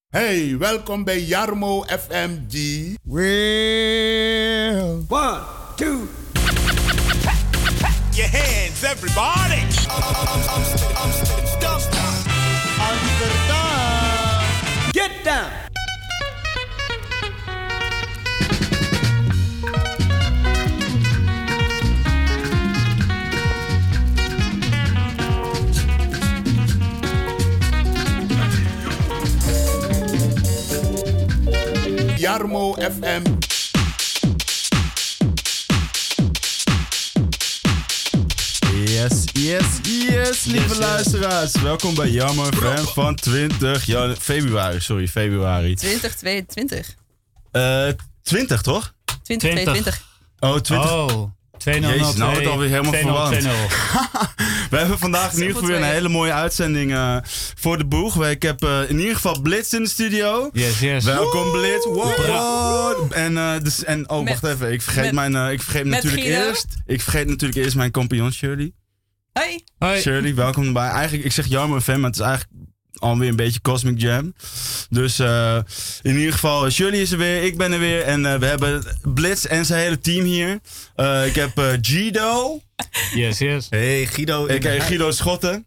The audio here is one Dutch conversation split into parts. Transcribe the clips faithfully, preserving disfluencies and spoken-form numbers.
Hey, welkom bij Jarmo F M G. Well, one, two. Your hands, everybody. Amsterdam. Get down. Jarmo F M. Yes, yes, yes, lieve yes, luisteraars. Yes. Welkom bij Jarmo F M van twintig ja, februari, sorry, februari. twintig tweeëntwintig. Uh, twintig, toch? twintig tweeëntwintig. Oh, twintig. Oh, tweehonderd. Jezus, nou wordt het alweer helemaal verwarrend. We hebben vandaag in ieder geval weer een hele mooie uitzending uh, voor de boeg. Ik heb uh, in ieder geval Blitz in de studio. Yes, yes. Welkom Blitz. Wow. En, uh, dus, en oh, met, wacht even. Ik vergeet, met, mijn, uh, ik vergeet natuurlijk Guido. eerst. Ik vergeet natuurlijk eerst mijn compagnon Shirley. Hoi. Hoi. Shirley, welkom erbij. Eigenlijk, ik zeg Jarmo F M, maar het is eigenlijk alweer een beetje Cosmic Jam. Dus uh, in ieder geval, Shirley is er weer, ik ben er weer. En uh, we hebben Blitz en zijn hele team hier. Uh, ik heb uh, Guido. Yes, yes. Hey Guido. Ik heb Guido Schotten.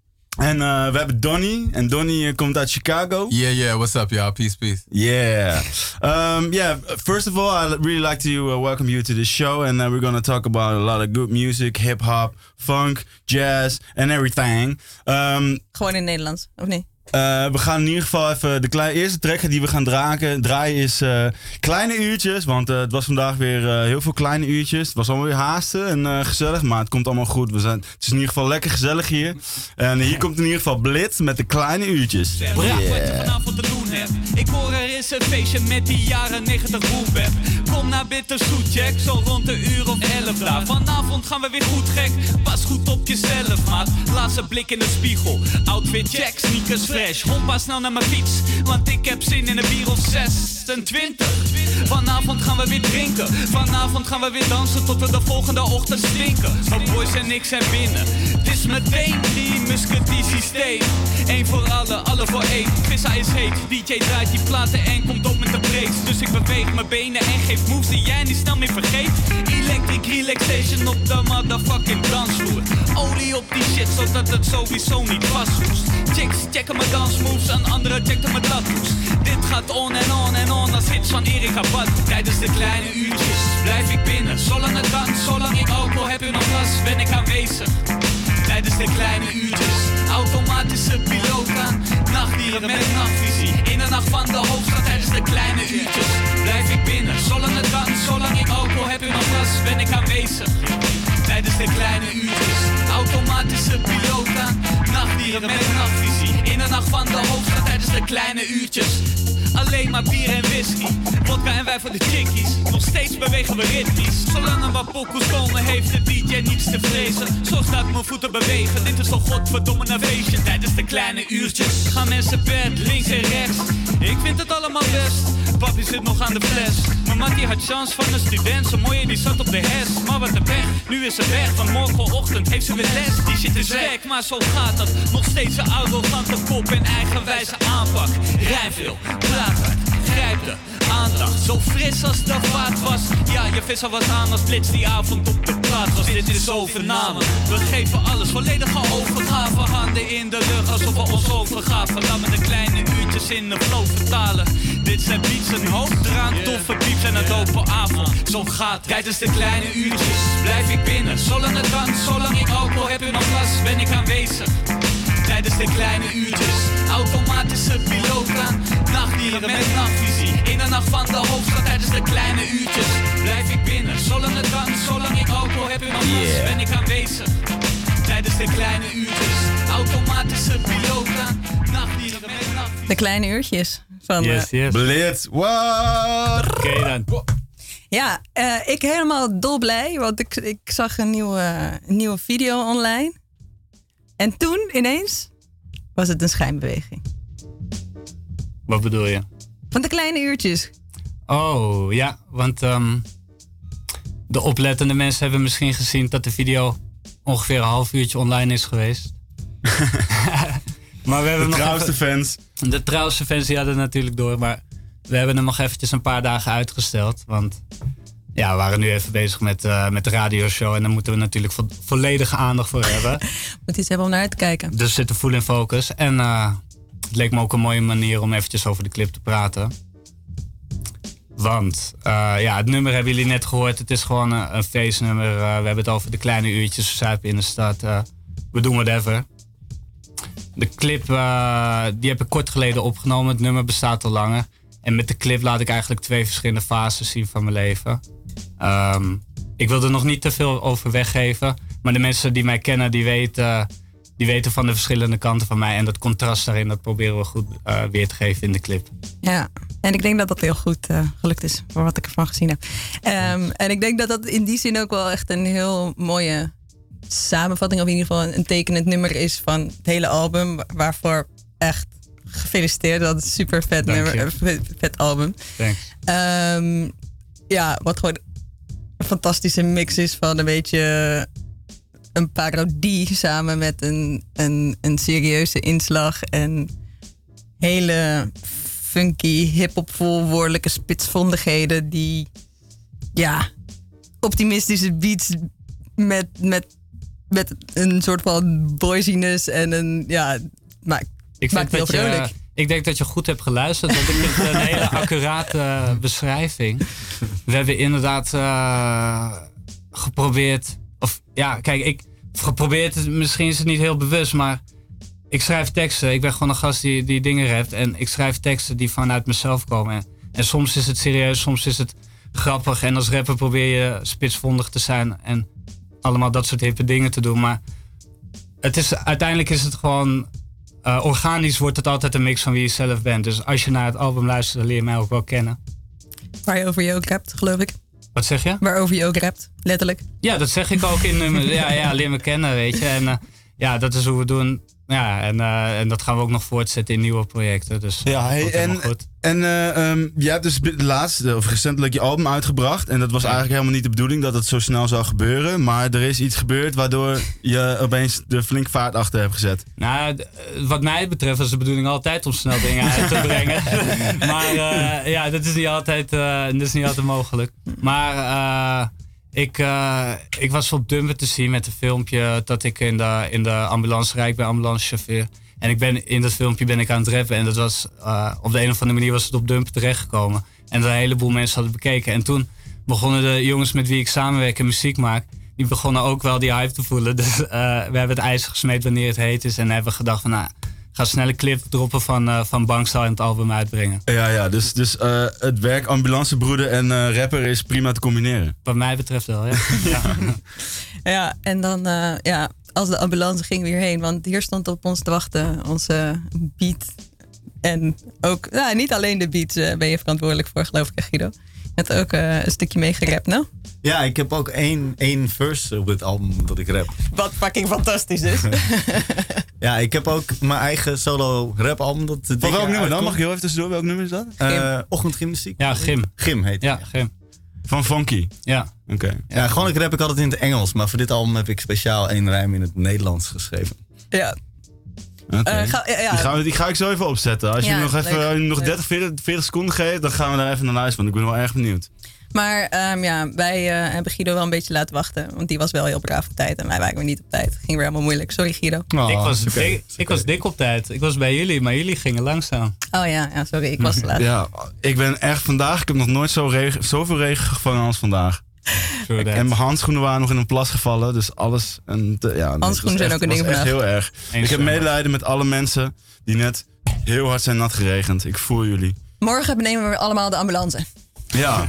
En uh, we hebben Donnie. En Donnie uh, komt uit Chicago. Yeah, yeah. What's up, y'all? Peace, peace. Yeah. Um, yeah. First of all, I'd really like to uh, welcome you to the show. And uh, we're going to talk about a lot of good music. Hip-hop, funk, jazz and everything. Um, Gewoon in Nederlands, of niet? Uh, we gaan in ieder geval even de kleine, eerste track die we gaan dragen, draaien is uh, kleine uurtjes. Want uh, het was vandaag weer uh, heel veel kleine uurtjes. Het was allemaal weer haasten en uh, gezellig, maar het komt allemaal goed. We zijn, het is in ieder geval lekker gezellig hier. En hier komt in ieder geval Blitz met de kleine uurtjes. Yeah. Wat je vanavond te doen hebt. Ik hoor er is een feestje met die jaren negentig boelbep. Kom naar Bitterzoet Jack, zo rond de uur of elf daar. Vanavond gaan we weer goed gek, pas goed op jezelf maat. Laatste blik in de spiegel, outfit check, sneakers fresh. Hoppa snel naar mijn fiets, want ik heb zin in een bier of zesentwintig. Vanavond gaan we weer drinken, vanavond gaan we weer dansen tot we de volgende ochtend stinken. Mijn boys en ik zijn binnen, het is meteen die musketie systeem. Eén voor alle, alle voor één, vissa is heet. D J draait die platen en komt op met de breaks. Dus ik beweeg mijn benen en geef moves die jij niet snel meer vergeet. Electric relaxation op de motherfucking dansvloer. Olie op die shit, zodat het sowieso niet vasthoest. Chicks checken mijn dansmoves en anderen checken mijn tattoos. Dit gaat on en on en on als hits van Erika Badu. Tijdens de kleine uurtjes blijf ik binnen. Zolang het kan, zolang ik alcohol heb in mijn glas, ben ik aanwezig. Tijdens de kleine uurtjes, automatische piloot aan. Nachtdieren met een nachtvisie, in de nacht van de hoofdstad. Tijdens de kleine uurtjes blijf ik binnen. Zolang het kan, zolang ik alcohol heb in mijn glas, ben ik aanwezig. Tijdens de kleine uurtjes, automatische piloot aan. Nachtdieren met een nachtvisie, in de nacht van de hoofdstad. Tijdens de kleine uurtjes, alleen maar bier en whisky. Vodka en wij voor de chickies, nog steeds bewegen we ritmisch. Zolang er wat pokoes komen heeft de D J niets te vrezen. Zo staat mijn voeten bewegen, dit is toch godverdomme een feestje. Tijdens de kleine uurtjes gaan mensen bed, links en rechts. Ik vind het allemaal best, papi zit nog aan de fles. Mijn mattie had chance van een student, zo mooie die zat op de hes. Maar wat een pech, nu is ze weg, van morgenochtend heeft ze weer les. Die shit is weg, maar zo gaat het. Nog steeds een arrogante kop en eigenwijze aanpak. Rijn veel, praat hard, grijp de aandacht. Zo fris als de vaart was. Ja, je vis al wat aan als Blitz die avond op de plaat was. Dit is overname, we geven alles, volledige overgave. Handen in de lucht alsof we ons overgaven. Laat me de kleine uurtjes in de flow vertalen. Dit zijn beats, een hoop draan, toffe pieps en een dope avond. Zo gaat het. Tijdens de kleine uurtjes blijf ik binnen. Zolang het kan, zolang ik alcohol heb in mijn glas, ben ik aanwezig. Tijdens de kleine uurtjes, automatische piloot aan. Nachtdieren met nachtvisie, in de nacht van de hoofdstad. Tijdens de kleine uurtjes blijf ik binnen. Zolang het kan, zolang ik alcohol heb in mijn glas, yeah. ben ik aanwezig. Tijdens de kleine uurtjes, automatische piloot aan. Nachtdieren met nachtvisie. De kleine uurtjes van yes, yes. Blitz, what? Oké okay, dan. Ja, uh, ik helemaal dolblij, want ik, ik zag een nieuwe, een nieuwe video online. En toen ineens was het een schijnbeweging. Wat bedoel je? Van de kleine uurtjes. Oh, ja, want um, de oplettende mensen hebben misschien gezien dat de video ongeveer een half uurtje online is geweest. Maar we hebben de nog trouwste even, fans. De trouwste fans die hadden het natuurlijk door, maar we hebben hem nog eventjes een paar dagen uitgesteld. Want ja, we waren nu even bezig met, uh, met de radioshow en daar moeten we natuurlijk vo- volledige aandacht voor hebben. Moet iets hebben om naar uit te kijken. Dus we zitten full in focus. En uh, het leek me ook een mooie manier om eventjes over de clip te praten. Want uh, ja, het nummer hebben jullie net gehoord. Het is gewoon een, een feestnummer. Uh, we hebben het over de kleine uurtjes, we zuipen in de stad. Uh, we doen whatever. De clip uh, die heb ik kort geleden opgenomen. Het nummer bestaat al langer. En met de clip laat ik eigenlijk twee verschillende fases zien van mijn leven. Um, ik wil er nog niet te veel over weggeven. Maar de mensen die mij kennen, die weten, die weten van de verschillende kanten van mij. En dat contrast daarin, dat proberen we goed uh, weer te geven in de clip. Ja, en ik denk dat dat heel goed uh, gelukt is, voor wat ik ervan gezien heb. Um, en ik denk dat dat in die zin ook wel echt een heel mooie samenvatting, of in ieder geval een tekenend nummer is van het hele album. Waarvoor echt gefeliciteerd, dat is een super vet nummer, uh, vet, vet album. Thanks. Um, ja, wat gewoon een fantastische mix is van een beetje een parodie samen met een, een, een serieuze inslag en hele funky, hip-hop vol woordelijke spitsvondigheden die, ja, optimistische beats met, met, met een soort van boysiness en een, ja, maakt, ik maakt heel dat vrolijk. Je, ik denk dat je goed hebt geluisterd, want ik vind het een hele accurate uh, beschrijving. We hebben inderdaad uh, geprobeerd, of ja, kijk, ik geprobeerd het, misschien is het niet heel bewust, maar ik schrijf teksten. Ik ben gewoon een gast die, die dingen rapt. En ik schrijf teksten die vanuit mezelf komen. En, en soms is het serieus, soms is het grappig. En als rapper probeer je spitsvondig te zijn. En allemaal dat soort hippe dingen te doen. Maar het is, uiteindelijk is het gewoon uh, organisch wordt het altijd een mix van wie je zelf bent. Dus als je naar het album luistert, dan leer je mij ook wel kennen. Waarover je ook rapt, geloof ik. Wat zeg je? Waarover je ook rapt, letterlijk. Ja, dat zeg ik ook in nummers. Ja, ja, leer me kennen, weet je. En uh, ja, dat is hoe we doen. Ja, en, uh, en dat gaan we ook nog voortzetten in nieuwe projecten. Dus ja, hey, en, goed. en uh, um, jij hebt dus laatst, of recentelijk je album uitgebracht. En dat was eigenlijk helemaal niet de bedoeling dat het zo snel zou gebeuren. Maar er is iets gebeurd waardoor je opeens de flink vaart achter hebt gezet. Nou, wat mij betreft was de bedoeling altijd om snel dingen uit te brengen. Maar uh, ja, dat is niet altijd, uh, dat is niet altijd mogelijk. Maar uh, ik, uh, ik was op Dumpen te zien met een filmpje dat ik in de, in de ambulance rijd bij ambulancechauffeur. En ik ben, in dat filmpje ben ik aan het rappen. En dat was, uh, op de een of andere manier was het op Dumpen terechtgekomen. En een heleboel mensen hadden bekeken. En toen begonnen de jongens met wie ik samenwerk en muziek maak, die begonnen ook wel die hype te voelen. Dus uh, we hebben het ijs gesmeed wanneer het heet is. En hebben we gedacht van, nou, ga snel een clip droppen van, uh, van Bankstyle en het album uitbrengen. Ja, ja, dus, dus uh, het werk ambulancebroeder en uh, rapper is prima te combineren. Wat mij betreft wel, ja. ja. Ja, en dan, uh, ja, als de ambulance ging weer heen. Want hier stond op ons te wachten, onze beat. En ook, nou, niet alleen de beats uh, ben je verantwoordelijk voor, geloof ik, Guido. Je hebt ook uh, een stukje meegerapt, nou? Ja, ik heb ook één, één verse op dit album dat ik rap. Wat fucking fantastisch is. Ja, ik heb ook mijn eigen solo rap album. Dat Van welk nummer dan? Mag ik heel even tussendoor? Welk nummer is dat? Uh, Ochtendgymnastiek. Ja, Gym. Gym heet ja, het. Gym. Van Funky? Ja. Oké. Okay. Ja, ja, gewoon ik rap ik altijd in het Engels. Maar voor dit album heb ik speciaal één rijm in het Nederlands geschreven. Ja. Okay. Uh, ga, ja, ja. Die, ga, die ga ik zo even opzetten. Als je ja, me nog, even, leuk, nog leuk. dertig, veertig, veertig seconden geeft, dan gaan we daar even naar luisteren. Want ik ben wel erg benieuwd. Maar um, ja, wij uh, hebben Guido wel een beetje laten wachten. Want die was wel heel braaf op tijd. En wij waren weer niet op tijd. Ging weer helemaal moeilijk. Sorry, Guido. Oh, ik, was okay. dik, ik was dik op tijd. Ik was bij jullie, maar jullie gingen langzaam. Oh ja, ja sorry. Ik was te laat. Ja, ik ben echt vandaag... Ik heb nog nooit zo regen, zoveel regen gevangen als vandaag. En mijn handschoenen waren nog in een plas gevallen. Dus alles... En te, ja, handschoenen zijn echt, ook een ding vandaag. vandaag. Heel erg. Eens ik heb zo. medelijden met alle mensen die net heel hard zijn nat geregend. Ik voel jullie. Morgen benemen we allemaal de ambulance. Ja.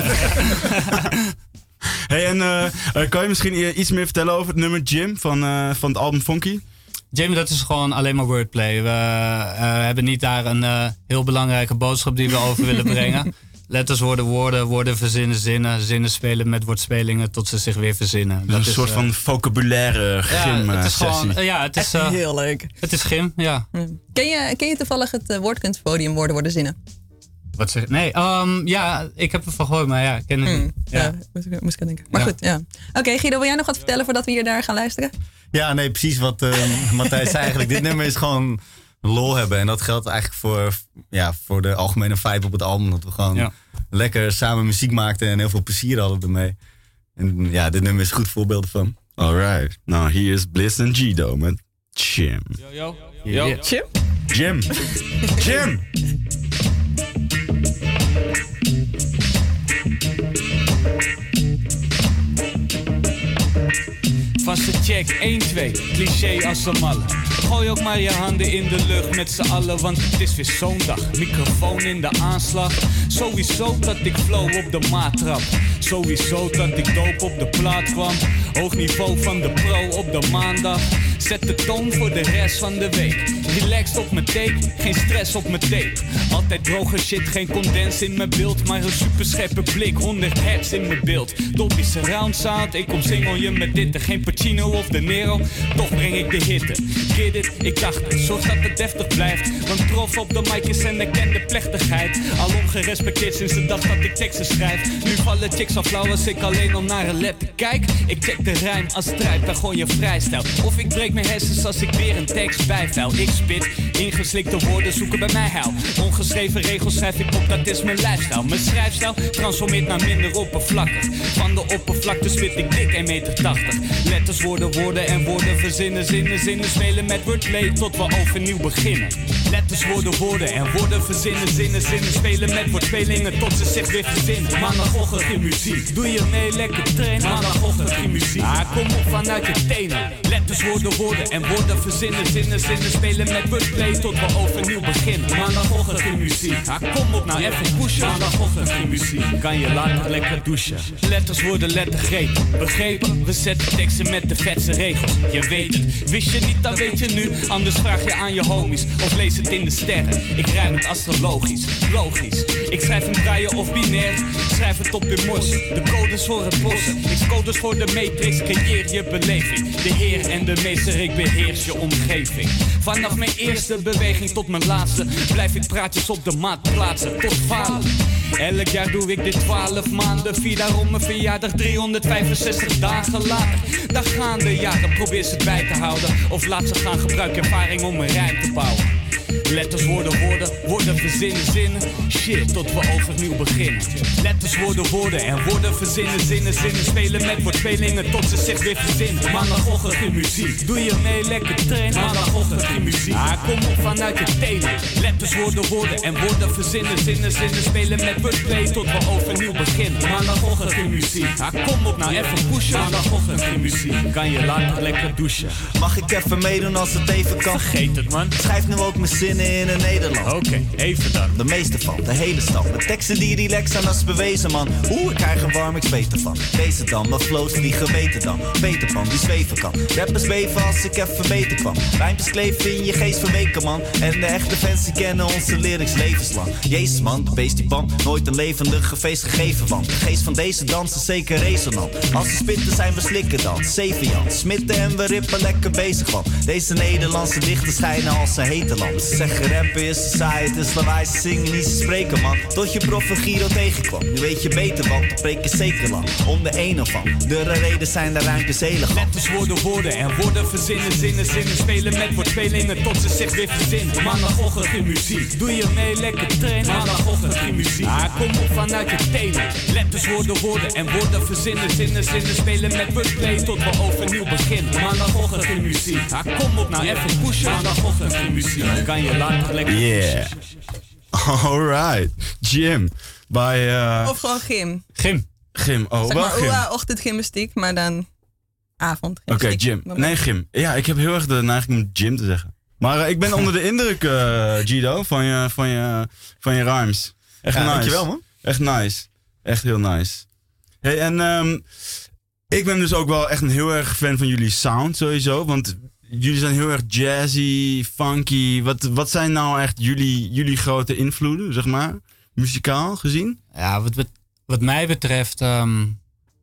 Hey, en uh, uh, kan je misschien iets meer vertellen over het nummer Jim van, uh, van het album Funky? Jim, dat is gewoon alleen maar wordplay. We uh, hebben niet daar een uh, heel belangrijke boodschap die we over willen brengen. Letters worden woorden, woorden verzinnen zinnen, zinnen spelen met woordspelingen tot ze zich weer verzinnen. Dus dat een is, soort uh, van vocabulaire gym ja, het is sessie. gewoon, uh, ja, het is, uh, heel leuk. Het is gym, ja. Ken je, ken je toevallig het uh, woordkunstpodium Woorden worden zinnen? Wat zeg je? Nee, um, ja, ik heb ervan gehoord, maar ja, ik ken het Hmm, niet. Ja. ja, moest, ik, moest ik aan denken. Maar Ja. goed, ja. Oké, okay, Guido, wil jij nog wat vertellen voordat we hier daar gaan luisteren? Ja, nee, precies wat uh, Matthijs zei eigenlijk. Dit nummer is gewoon lol hebben. En dat geldt eigenlijk voor, ja, voor de algemene vibe op het album. Dat we gewoon ja. lekker samen muziek maakten en heel veel plezier hadden ermee. En ja, dit nummer is een goed voorbeeld van. Alright, nou hier is Bliss en Gido met Jim. Yo, yo. Yo. Yo. Jim? Jim. Jim. Vaste check, één, twee, cliché als een malle. Gooi ook maar je handen in de lucht met z'n allen, want het is weer zo'n dag. Microfoon in de aanslag. Sowieso dat ik flow op de maat trap. Sowieso dat ik dope op de plaat kwam. Hoog niveau van de pro op de maandag. Zet de toon voor de rest van de week. Relaxed op mijn take, geen stress op mijn tape. Altijd droge shit, geen condens in mijn beeld. Maar een superscherpe blik, honderd hertz in mijn beeld. Dolby surround sound, ik omsingel je met dit. Geen Pacino of De Niro, toch breng ik de hitte. Get it, ik dacht het, zorg dat het deftig blijft. Want trof op de mic is een erkende plechtigheid. Alom gerespecteerd sinds de dag dat ik teksten schrijf. Nu vallen chicks al flauw als ik alleen al naar een letter kijk. Ik check de rijm als strijd, dan gooi je vrijstijl. Of ik breek mijn hersens als ik weer een tekst bijvuil. Ik spit, ingeslikte woorden zoeken bij mij huil. Ongeschreven regels schrijf ik op, dat is mijn lifestyle. Mijn schrijfstijl transformeert naar minder oppervlakkig. Van de oppervlakte spit ik dik één meter tachtig. Letters worden woorden en woorden verzinnen. Zinnen, zinnen spelen met wordplay tot we overnieuw beginnen. Letters worden woorden en woorden verzinnen. Zinnen, zinnen spelen met woordspelingen tot ze zich weer verzinnen. Maandagochtend in muziek, doe je mee lekker trainen. Maandagochtend in muziek, ah, kom op vanuit je tenen. Letters worden woorden en woorden verzinnen. Zinnen, zinnen spelen met wordplay tot we overnieuw beginnen. Maandagochtend in muziek, ah, kom op nou even pushen. Maandagochtend in muziek, kan je later lekker douchen. Letters worden lettergrepen, begrepen? We zetten teksten met de vetste regels, je weet het. Wist je niet, dan weet je nu. Anders vraag je aan je homies of lees het in de sterren. Ik rijm het astrologisch, logisch. Ik schrijf een draaien of binair. Schrijf het op in mos, de codes voor het bossen. Ik codes voor de matrix, creëer je beleving. De heer en de meester, ik beheers je omgeving. Vanaf mijn eerste beweging tot mijn laatste blijf ik praatjes op de maat plaatsen tot falen. Elk jaar doe ik dit twaalf maanden. Vier daarom mijn verjaardag driehonderdvijfenzestig dagen later. Dan gaan de jaren, probeer ze het bij te houden. Of laat ze gaan, gebruik ervaring om een rijm te bouwen. Letters worden woorden, woorden verzinnen zinnen. Shit, tot we overnieuw beginnen. Letters worden woorden en woorden verzinnen zinnen. Zinnen spelen met woordspelingen tot ze zich weer verzinnen. Maandagochtend in muziek, doe je mee lekker trainen. Maandagochtend in muziek, ah, kom op vanuit je tenen. Letters worden woorden en woorden verzinnen zinnen. Zinnen spelen met wordplay tot we overnieuw beginnen. Maandagochtend in muziek, ah, kom op nou even pushen. Maandagochtend in muziek, kan je later lekker douchen. Mag ik even meedoen als het even kan? Vergeet het man. Schrijf nu ook mijn zinnen in het Nederland. Oké, okay, even dan. De meeste van, de hele stad. Met teksten die relax zijn als bewezen man. Oeh, ik krijg er warm, ik zweet ervan. Deze dan, mijn flows vliegen beter dan. Beter van, die zweven kan. Rappers beven als ik even beter kwam. Rijmpjes kleven in je geest verweken man. En de echte fans die kennen onze lyrics levenslang. Jezus man, de beest die band. Nooit een levendige feest gegeven want. De geest van deze dans is zeker resonant. Als we spitten zijn we slikken dan. Zeven Jan, smitten en we rippen lekker bezig van. Deze Nederlandse dichters schijnen als een hete land. Ze zeggen rappen is saai, het is lawaai, ze zingen niet, ze spreken man. Tot je prof een Giro tegenkwam. Nu weet je beter want de preek is zeker lang. Om de ene van, de reden zijn de ruimtes elegant. Letters worden woorden en woorden verzinnen. Zinnen, zinnen spelen met woordspelingen tot ze zich weer verzinnen. Maandagochtend in muziek, doe je mee lekker trainen. Maandagochtend in muziek, ah, kom op vanuit je tenen. Letters worden woorden en woorden verzinnen. Zinnen, zinnen spelen met wordplay tot we overnieuw beginnen. Maandagochtend in muziek, ah, kom op nou even pushen. Maandagochtend in muziek, kan je later lekker yeah. Alright. Jim. Bij, uh... Of gewoon gym. Gym. Gym. Oh, zeg wel maar gym. uh, ochtendgymnastiek, maar dan avond. Oké, okay, gym. Nee, gym. Ja, ik heb heel erg de neiging om gym te zeggen. Maar uh, ik ben onder de indruk, uh, Gido, van je, van je, van je rhymes. Echt ja, nice. Dankjewel, man. Echt nice. Echt heel nice. Hey, en um, ik ben dus ook wel echt een heel erg fan van jullie sound sowieso. Want jullie zijn heel erg jazzy, funky. Wat, wat zijn nou echt jullie, jullie grote invloeden, zeg maar? Muzikaal gezien? Ja, wat, wat, wat mij betreft... Um,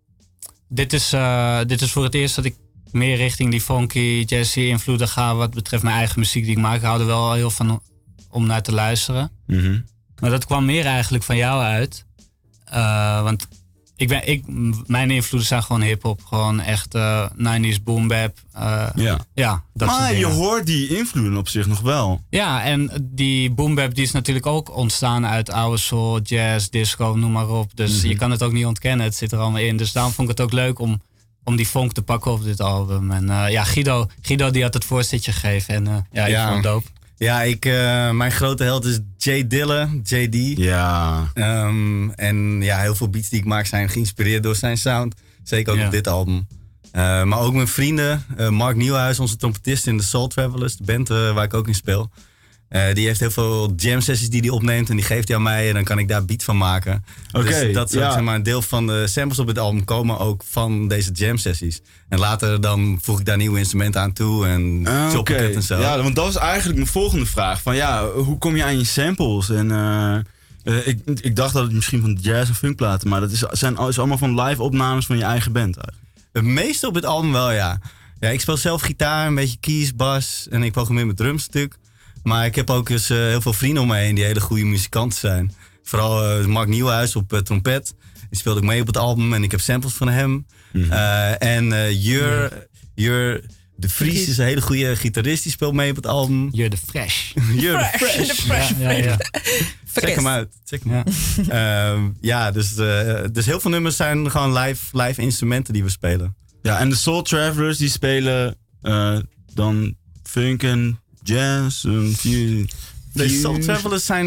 dit, is, uh, dit is voor het eerst dat ik meer richting die funky, jazzy invloeden ga. Wat betreft mijn eigen muziek die ik maak. Ik hou er wel heel van om naar te luisteren. Mm-hmm. Maar dat kwam meer eigenlijk van jou uit. Uh, want ik ben, ik, mijn invloeden zijn gewoon hip-hop. Gewoon echt uh, nineties boom bap. Uh, ja. ja, dat soort maar je dingen. hoort die invloeden op zich nog wel. Ja, en die boom bap die is natuurlijk ook ontstaan uit oude soul, jazz, disco, noem maar op. Dus Mm-hmm. je kan het ook niet ontkennen. Het zit er allemaal in. Dus daarom vond ik het ook leuk om, om die funk te pakken op dit album. En uh, ja, Guido, Guido die had het voorzetje gegeven. En uh, ja, ik Ja. vond het dope. Ja, ik, uh, mijn grote held is Jay Dilla, J D. Ja. Um, en ja, heel veel beats die ik maak zijn geïnspireerd door zijn sound. Zeker ook Ja. op dit album. Uh, maar ook mijn vrienden, uh, Mark Nieuwhuis, onze trompetist in de Soul Travelers, de band uh, waar ik ook in speel. Uh, die heeft heel veel jam sessies die hij opneemt en die geeft hij aan mij en dan kan ik daar beat van maken. Oké, dus dat is ook, ja. zeg maar, een deel van de samples op het album komen ook van deze jam sessies. En later dan voeg ik daar nieuwe instrumenten aan toe en Ah, chop ik oké. het en zo. Ja, want dat was eigenlijk mijn volgende vraag. Van ja, hoe kom je aan je samples? En uh, uh, ik, ik dacht dat het misschien van jazz en funkplaten, maar dat is, zijn is allemaal van live opnames van je eigen band eigenlijk. Het meeste op het album wel, ja. Ja, ik speel zelf gitaar, een beetje keys, bas en ik programmeer mijn drums natuurlijk. Maar ik heb ook eens uh, heel veel vrienden om me heen die hele goede muzikanten zijn. Vooral uh, Mark Nieuwhuis op uh, trompet. Die speelde ook mee op het album en ik heb samples van hem. Mm-hmm. Uh, en uh, Jur, Jur de Vries is een hele goede gitarist, die speelt mee op het album. Jur de Fresh. Jur de Fresh. Fresh. De Fresh. Ja, ja, ja. Check hem uit. Check hem uit. Ja, uh, ja dus, uh, dus heel veel nummers zijn gewoon live, live instrumenten die we spelen. Ja, en de Soul Travelers die spelen uh, dan funk en jazz. En few, De Soul Travelers zijn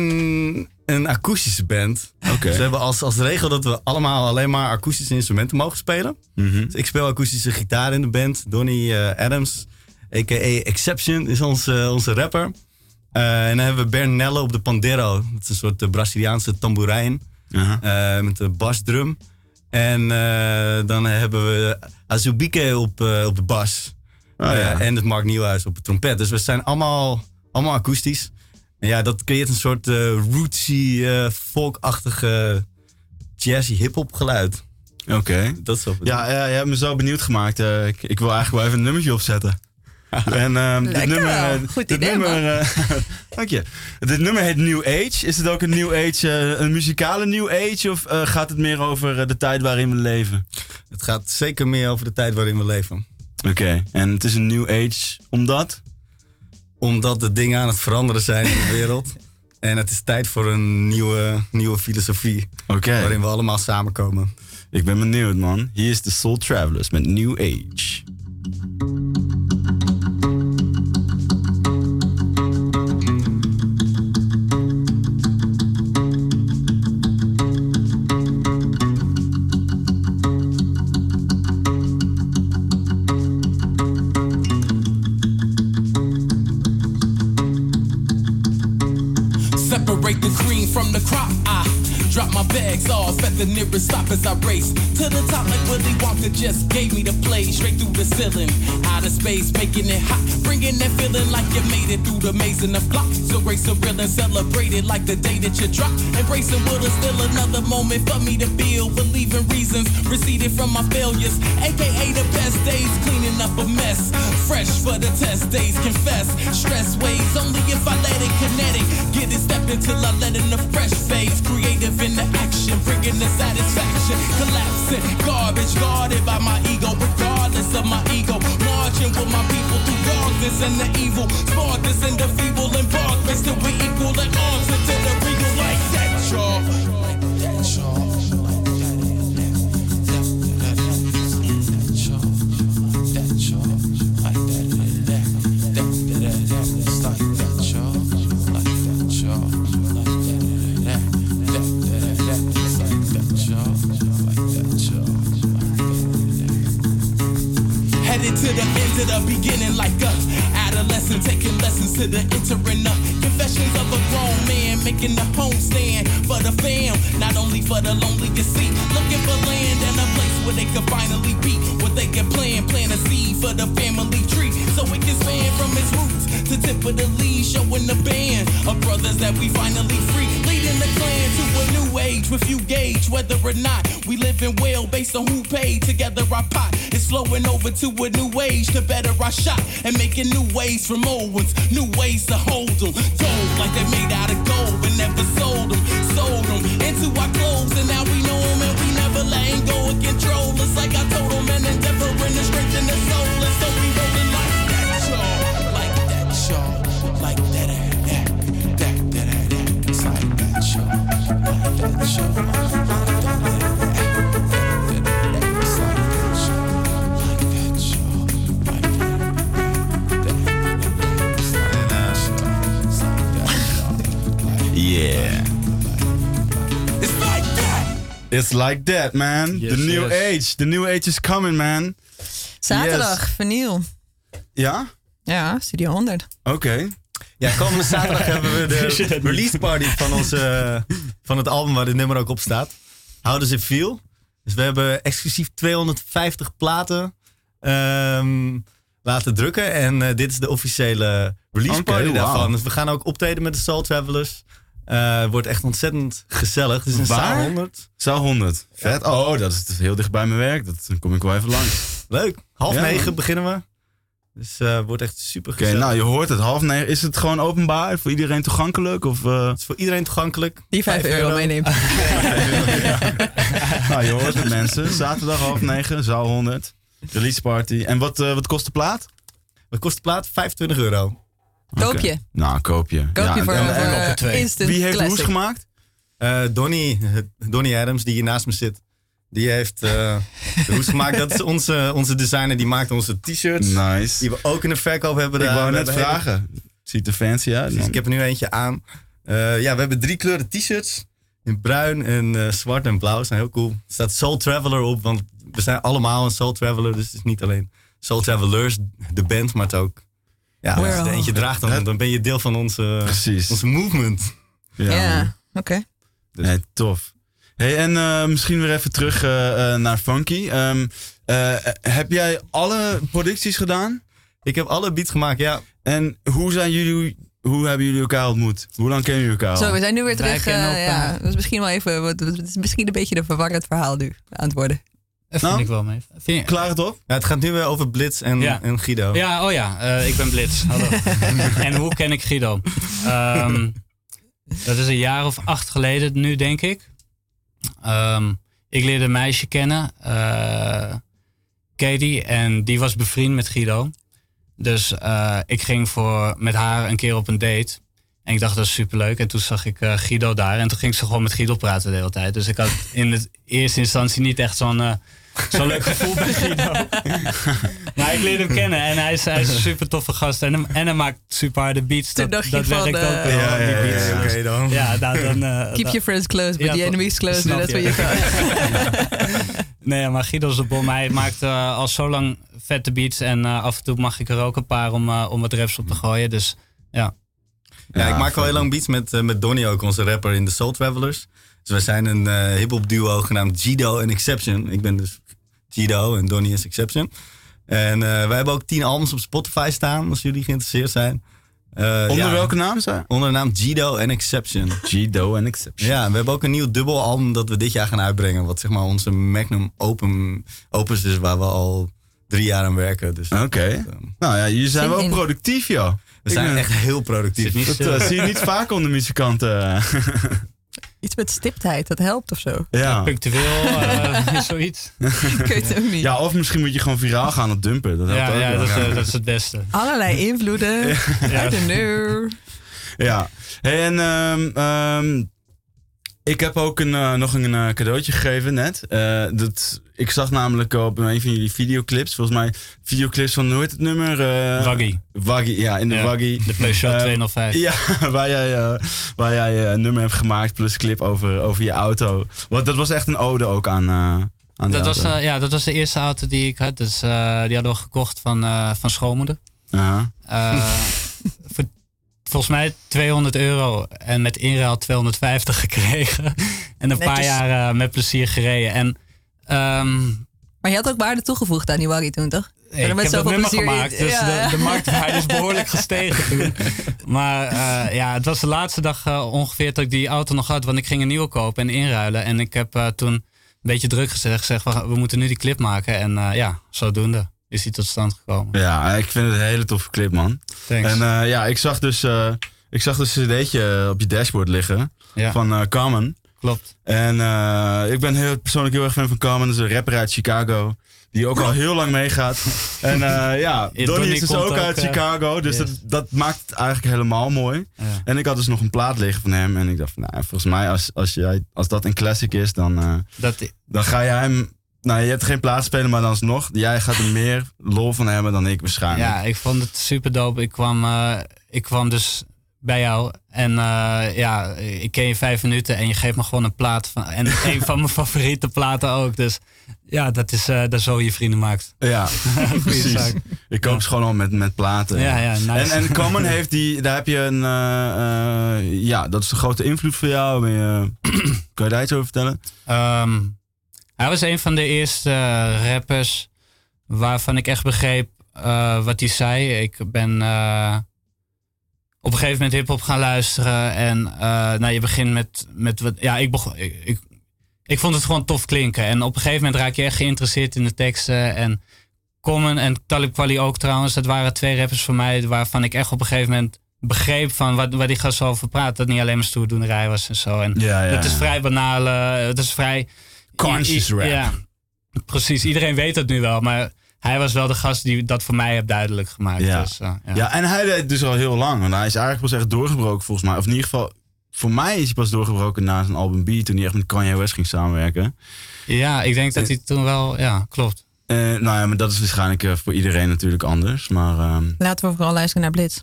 een akoestische band. Oké. Dus we hebben als, als regel dat we allemaal alleen maar akoestische instrumenten mogen spelen. Mm-hmm. Dus ik speel akoestische gitaar in de band. Donnie uh, Adams, a k a. Exception, is onze, onze rapper. Uh, en dan hebben we Bernello op de pandero. Dat is een soort uh, Braziliaanse tamboerijn. Uh-huh. Uh, met een basdrum. En uh, dan hebben we Azubike op, uh, op de bas. Oh, ja. uh, en het Mark Nieuwhuis op de trompet. Dus we zijn allemaal, allemaal akoestisch. En ja, dat creëert een soort uh, rootsy, uh, folkachtige, jazzy hip-hop geluid. Oké. Okay. Dat is wel. Ja, ja, je hebt me zo benieuwd gemaakt. Uh, ik, ik wil eigenlijk wel even een nummertje opzetten. En um, dit nummer, uh, Goed dit idee, nummer, uh, dank je. Dit nummer heet New Age. Is het ook een New Age, uh, een muzikale New Age, of uh, gaat het meer over uh, de tijd waarin we leven? Het gaat zeker meer over de tijd waarin we leven. Oké, okay. En het is een New Age omdat? Omdat de dingen aan het veranderen zijn in de wereld. En het is tijd voor een nieuwe, nieuwe filosofie. Okay. Waarin we allemaal samenkomen. Ik ben benieuwd, man. Hier is de Soul Travelers met New Age. Separate the cream from the crop. I drop my bags off at the nearest stop as I race to the top like Willy Wonka just gave me the play. Straight through the ceiling, out of space, making it hot, bringing that feeling like you made it through the maze in the block. So race a real and celebrate it like the day that you drop. Embracing will is still another moment for me to build. Believing reasons receded from my failures, aka the best days, cleaning up a mess. Fresh for the test days, confess. Stress waves only if I let it kinetic. Get it step until I let in the fresh phase. Creative in the action, bringing the satisfaction. Collapsing, garbage guarded by my ego, regardless of my ego. Marching with my people through darkness and the evil. Spark this in the feeble embarkments till we equal the arms until the regal like that, y'all. Like that, y'all. Headed to the end of the beginning like a adolescent, taking lessons to the entering up. Confessions of a grown man making the homestand for the fam, not only for the lonely you see. Looking for land and a place where they can finally be what they can plan, plant a seed for the family tree, so it can span from its roots to tip of the lead, showing the band of brothers that we finally free, leading the clan to a new age with you gauge whether or not we living well based on who paid. Together our pot is flowing over to a new age to better our shot and making new ways from old ones, new ways to hold them. Told like they made out of gold but never sold them, sold them into our clothes and now we know them and we never letting go. Yeah. It's like that, man. Yes, the new yes. age. The new age is coming, man. Zaterdag, Yes. vinyl. Ja? Ja, Studio honderd. Oké. Okay. Ja, komende zaterdag hebben we de release party van, onze, van het album waar dit nummer ook op staat. How Does It Feel? Dus we hebben exclusief tweehonderdvijftig platen um, laten drukken. En uh, dit is de officiële release Okay, party wow. daarvan. Dus we gaan ook optreden met de Soul Travelers. Uh, wordt echt ontzettend gezellig. Het is een Waar? zaal honderd. Zaal honderd. Vet. Oh, dat is heel dicht bij mijn werk. Dat, dan kom ik wel even langs. Leuk. Half Ja, negen man. beginnen we. Dus het uh, wordt echt super Oké, gezellig. nou je hoort het. Half negen. Is het gewoon openbaar? Voor iedereen toegankelijk? Of, uh... Het is voor iedereen toegankelijk. Die vijf euro meeneemt. Nou, je hoort het mensen. Zaterdag half negen, zaal honderd. Release party. En wat, uh, wat kost de plaat? Wat kost de plaat? vijfentwintig euro. Koop je. Okay. Nou, koop je. Koop je ja, voor, en, voor en, uh, instant wie heeft de classic. hoes gemaakt? Uh, Donnie, Donnie Adams, die hier naast me zit. Die heeft uh, de hoes gemaakt. Dat is onze, onze designer. Die maakt onze t-shirts. Nice. Die we ook in de verkoop hebben. Ik daar. wou We net hebben vragen. hele- Ziet er fancy uit. Dus man. ik heb er nu eentje aan. Uh, ja, we hebben drie kleuren t-shirts. In bruin en uh, zwart en blauw. Dat zijn heel cool. Er staat Soul Traveler op. Want we zijn allemaal een Soul Traveler. Dus het is niet alleen Soul Travelers, de band, maar het ook... Ja, als je er eentje draagt, dan, dan ben je deel van onze, Precies. onze movement. Ja, Ja, man. oké. Okay. Nee, tof. Hey, en uh, misschien weer even terug uh, uh, naar Funky. Um, uh, heb jij alle producties gedaan? Ik heb alle beats gemaakt, ja. En hoe zijn jullie, hoe hebben jullie elkaar ontmoet? Hoe lang kennen jullie elkaar al? Zo, we zijn nu weer Wij terug. kennen Uh, elkaar. ja, dat is misschien wel even. wat- Het is misschien een beetje een verwarrend verhaal nu aan het worden. Dat Nou? vind ik wel mee. Vind je- Klaar het op? Ja, het gaat nu weer over Blitz en, Ja. en Guido. Ja, oh ja, eh, ik ben Blitz. Hallo. En hoe ken ik Guido? Um, dat is een jaar of acht geleden nu, denk ik. Um, ik leerde een meisje kennen, uh, Katie, en die was bevriend met Guido. Dus uh, ik ging voor, met haar een keer op een date. En ik dacht, dat is superleuk. En toen zag ik uh, Guido daar. En toen ging ze gewoon met Guido praten de hele tijd. Dus ik had in de eerste instantie niet echt zo'n uh, zo'n leuk gevoel bij Guido. Maar ik leerde hem kennen. En hij is, hij is een super toffe gast. En, hem, en hij maakt super harde beats. Toen Dat, dacht je dat van, werkt uh, ook wel. Ja, ja, die ja, beats. ja, oké dan. Ja, nou, dan... uh, Keep dan- your friends close, but Ja, the toch. enemies close. Snap That's je. what you got. Nee, maar Guido is een bom. Hij maakt uh, al zo lang vette beats. En uh, af en toe mag ik er ook een paar om, uh, om wat raps op te gooien. Dus ja. Ja, ik maak vet. al heel lang beats met, uh, met Donnie ook, onze rapper in de Soul Travelers. Dus we zijn een uh, hip-hop duo genaamd Gido en Exception. Ik ben dus Gido en Donnie is Exception. En uh, wij hebben ook tien albums op Spotify staan, als jullie geïnteresseerd zijn. Uh, Onder ja, welke naam zijn? Onder de naam Gido en Exception. Gido en Exception. Ja, we hebben ook een nieuw dubbelalbum dat we dit jaar gaan uitbrengen. Wat zeg maar onze magnum open, opus is, waar we al drie jaar aan werken. Dus Oké. Okay. Nou ja, jullie zijn Zin wel in. productief, joh. we Ik zijn ben- echt heel productief. Zit niet Dat stil. uh, zie je niet vaak onder muzikanten. Iets met stiptheid, dat helpt of zo. ja. Punctueel, uh, zoiets. Ik weet het ook niet. ja, of misschien moet je gewoon viraal gaan op dumpen. Dat helpt Ja, ook ja wel. dat, is, uh, dat is het beste. Allerlei invloeden. I don't know. Ja. Hey, en um, um, ik heb ook een, uh, nog een uh, cadeautje gegeven net. Uh, dat, ik zag namelijk op een van jullie videoclips, volgens mij videoclips van, hoe heet het nummer? Uh, Waggy. Waggy, ja, in de Ja, Waggy. De Peugeot Uh, tweehonderdvijf. Ja, waar jij, uh, waar jij uh, een nummer hebt gemaakt plus clip over, over je auto. Want dat was echt een ode ook aan, uh, aan die Dat was, auto. uh, ja, dat was de eerste auto die ik had. Dus, uh, die hadden we gekocht van, uh, van schoonmoeder. Aha. Uh, voor volgens mij tweehonderd euro en met inruil tweehonderdvijftig gekregen. En een paar Netjes. jaar uh, met plezier gereden. En um, Maar je had ook waarde toegevoegd aan die waggie toen, toch? ik heb met dat zoveel nummer plezier in- gemaakt, dus ja, ja. de, de marktwaarde is behoorlijk gestegen toen. Maar uh, ja, het was de laatste dag uh, ongeveer dat ik die auto nog had. Want ik ging een nieuwe kopen en inruilen. En ik heb uh, toen een beetje druk gezegd, gezegd we, we moeten nu die clip maken. En uh, ja, zodoende is die tot stand gekomen. Ja, ik vind het een hele toffe clip, man. Thanks. En uh, ja, ik zag dus, uh, ik zag dus een cd'tje op je dashboard liggen Ja. van uh, Common. Klopt. En uh, ik ben heel, persoonlijk heel erg fan van Common. Dat is een rapper uit Chicago. Die ook al heel lang meegaat. En uh, ja, Ja, Donnie Donnie is dus komt ook ook, uit uh, Chicago. Dus yes. dat, dat maakt het eigenlijk helemaal mooi. Ja. En ik had dus nog een plaat liggen van hem. En ik dacht van, nou, volgens mij als, als, jij, als dat een classic is, dan, uh, Dat, dan ga jij hem... Nou, je hebt geen plaat spelen, maar dan alsnog. Jij gaat er meer lol van hebben dan ik waarschijnlijk. ja, ik vond het super dope. Ik kwam, uh, ik kwam dus bij jou en uh, ja, ik ken je vijf minuten en je geeft me gewoon een plaat van, en een van mijn favoriete platen ook. Dus ja, dat is, uh, dat is zo je vrienden maakt. Ja, precies. zaak. Ik koop ze gewoon al met, met platen. Ja, ja, nice. En, en Common heeft die, daar heb je een, uh, uh, ja, dat is een grote invloed voor jou. Ben je, kan je daar iets over vertellen? Um, hij was een van de eerste uh, rappers waarvan ik echt begreep uh, wat hij zei. Ik ben uh, op een gegeven moment hiphop gaan luisteren en uh, nou, je begint met, met wat, ja, ik begon, ik, ik, ik vond het gewoon tof klinken. En op een gegeven moment raak je echt geïnteresseerd in de teksten. En Common en Talib Kweli ook trouwens, dat waren twee rappers voor mij waarvan ik echt op een gegeven moment begreep van wat, wat die gast zo over praat. Dat niet alleen maar stoerdoenerij was en zo. En Ja, ja, dat is ja. vrij banale, het is vrij... Conscious rap. Ja, precies. Iedereen weet het nu wel, maar hij was wel de gast die dat voor mij heeft duidelijk gemaakt. Ja. Dus, uh, ja. Ja, en hij deed het dus al heel lang. Want hij is eigenlijk pas echt doorgebroken volgens mij. Of in ieder geval, voor mij is hij pas doorgebroken na zijn album B. Toen hij echt met Kanye West ging samenwerken. Ja, ik denk dat hij toen wel, ja, klopt. Uh, nou ja, maar dat is waarschijnlijk uh, voor iedereen natuurlijk anders. Maar um, Laten we vooral luisteren naar Blitz.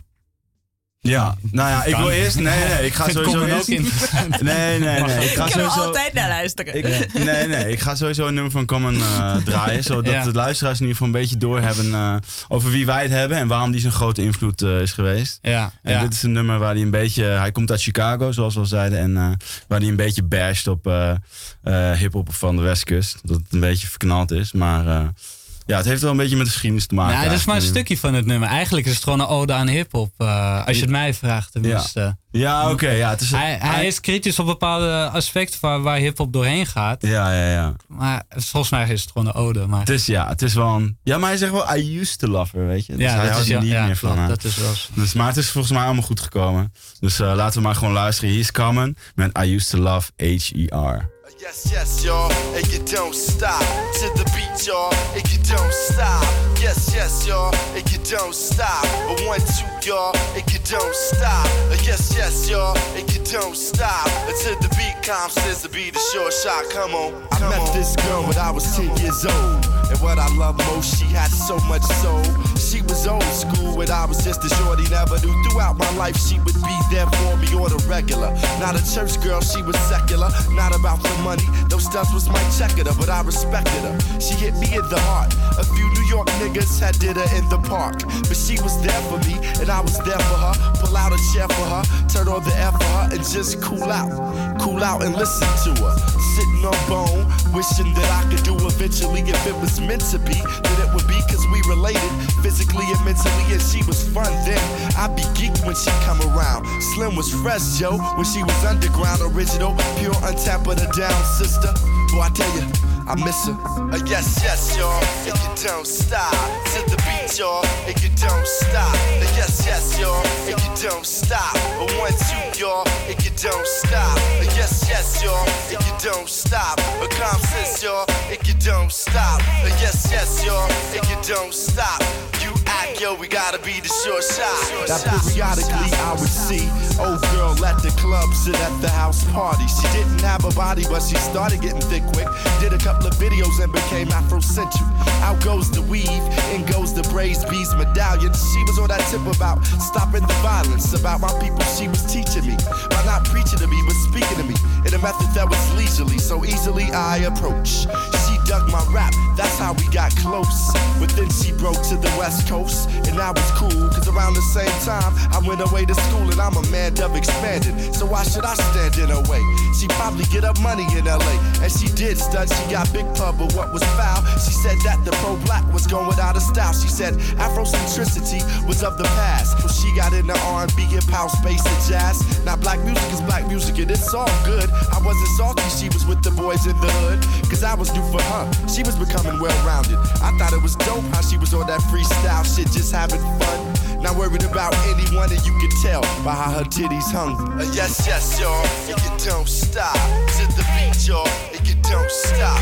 ja, nou ja, ik wil eerst... Nee, nee, ik ga Vind sowieso Common eerst... ook interessant. Nee, nee, nee. Ik ga Ik kan er sowieso... altijd naar luisteren. Ik, nee, nee, ik ga sowieso een nummer van Common uh, draaien. Zodat Ja. de luisteraars in ieder geval een beetje doorhebben uh, over wie wij het hebben. En waarom die zo'n grote invloed uh, is geweest. Ja, En ja. dit is een nummer waar hij een beetje... Hij komt uit Chicago, zoals we al zeiden. En uh, waar hij een beetje basht op uh, uh, hiphop van de Westkust. Dat het een beetje verknald is. Maar uh, ja, het heeft wel een beetje met de geschiedenis te maken. Nou, dat is maar een eigenlijk. stukje van het nummer. Eigenlijk is het gewoon een ode aan hiphop. Uh, als je het mij vraagt tenminste. Ja, oké. Okay, ja, het is, Hij, hij is kritisch op bepaalde aspecten waar, waar hiphop doorheen gaat. Ja, ja, ja. Maar volgens mij is het gewoon een ode. Maar... Het is, ja, het is wel een... Ja, maar hij zegt wel, I used to love her, weet je. Dus ja, hij dat houdt is, er ja, niet ja, meer van. klopt, hè. dat is wel zo. Dus, maar het is volgens mij allemaal goed gekomen. Dus uh, laten we maar gewoon luisteren. Hier is Common met I used to love H E R. Yes, yes, y'all, and you don't stop to the beat, y'all, and you don't stop. Yes, yes, y'all, and you don't stop. A one, two, y'all, and you don't stop. Yes, yes, y'all, and you don't stop until the beat comes. Says to be the short shot. Come on, come I met on. This girl when I was ten years old, and what I love most, she had so much soul. She was old school when I was just a shorty. Never knew throughout my life she would be there for me on the regular. Not a church girl, she was secular. Not about the money. Those stunts was my checker, but I respected her. She hit me in the heart. A few New York niggas had did her in the park, but she was there for me, and I was there for her. Pull out a chair for her, turn on the air for her, and just cool out, cool out and listen to her. Sitting on bone, wishing that I could do eventually. If it was meant to be, then it would be, cause we related physically and mentally, and she was fun then. I'd be geeked when she come around. Slim was fresh, yo, when she was underground, original, pure, untapped, but her down sister. Boy, I tell you, I miss her. Uh, yes, yes, y'all, and you don't stop. To the beat, y'all, and you don't stop. Uh, yes, yes, y'all, and you don't stop. A one, two, y'all, and you don't stop. Uh, yes, yes, y'all, and you don't stop. A calm sense, y'all, and you don't stop. Uh, yes, yes, y'all, and you don't stop. You act, yo, we gotta be the short shot. Now periodically I would see old girl at the club, sit at the house party. She didn't have a body, but she started getting thick quick. Did a couple of videos and became Afrocentric. Out goes the weave, in goes the braids, beads, medallions. She was on that tip about stopping the violence. About my people she was teaching me, by not preaching to me, but speaking to me in a method that was leisurely, so easily I approach. She dug my rap, that's how we got close. But then she broke to the West Coast, and that was cool, cause around the same time I went away to school, and I'm a man dove expanded, so why should I stand in her way? She probably get up money in L A, and she did stud, she got big pub, but what was foul? She said that the pro-black was going without a style. She said Afrocentricity was of the past, so she got into R and B, hip-house, bass, and jazz. Now black music is black music, and it's all good. I wasn't salty, she was with the boys in the hood, cause I was new for her, she was becoming well-rounded. I thought it was dope how she was on that freestyle shit, just having fun. Not worried about anyone, and you could tell by how her titties hung. Uh, yes, yes, y'all, and you don't stop. To the beat, y'all, and you don't stop. Uh,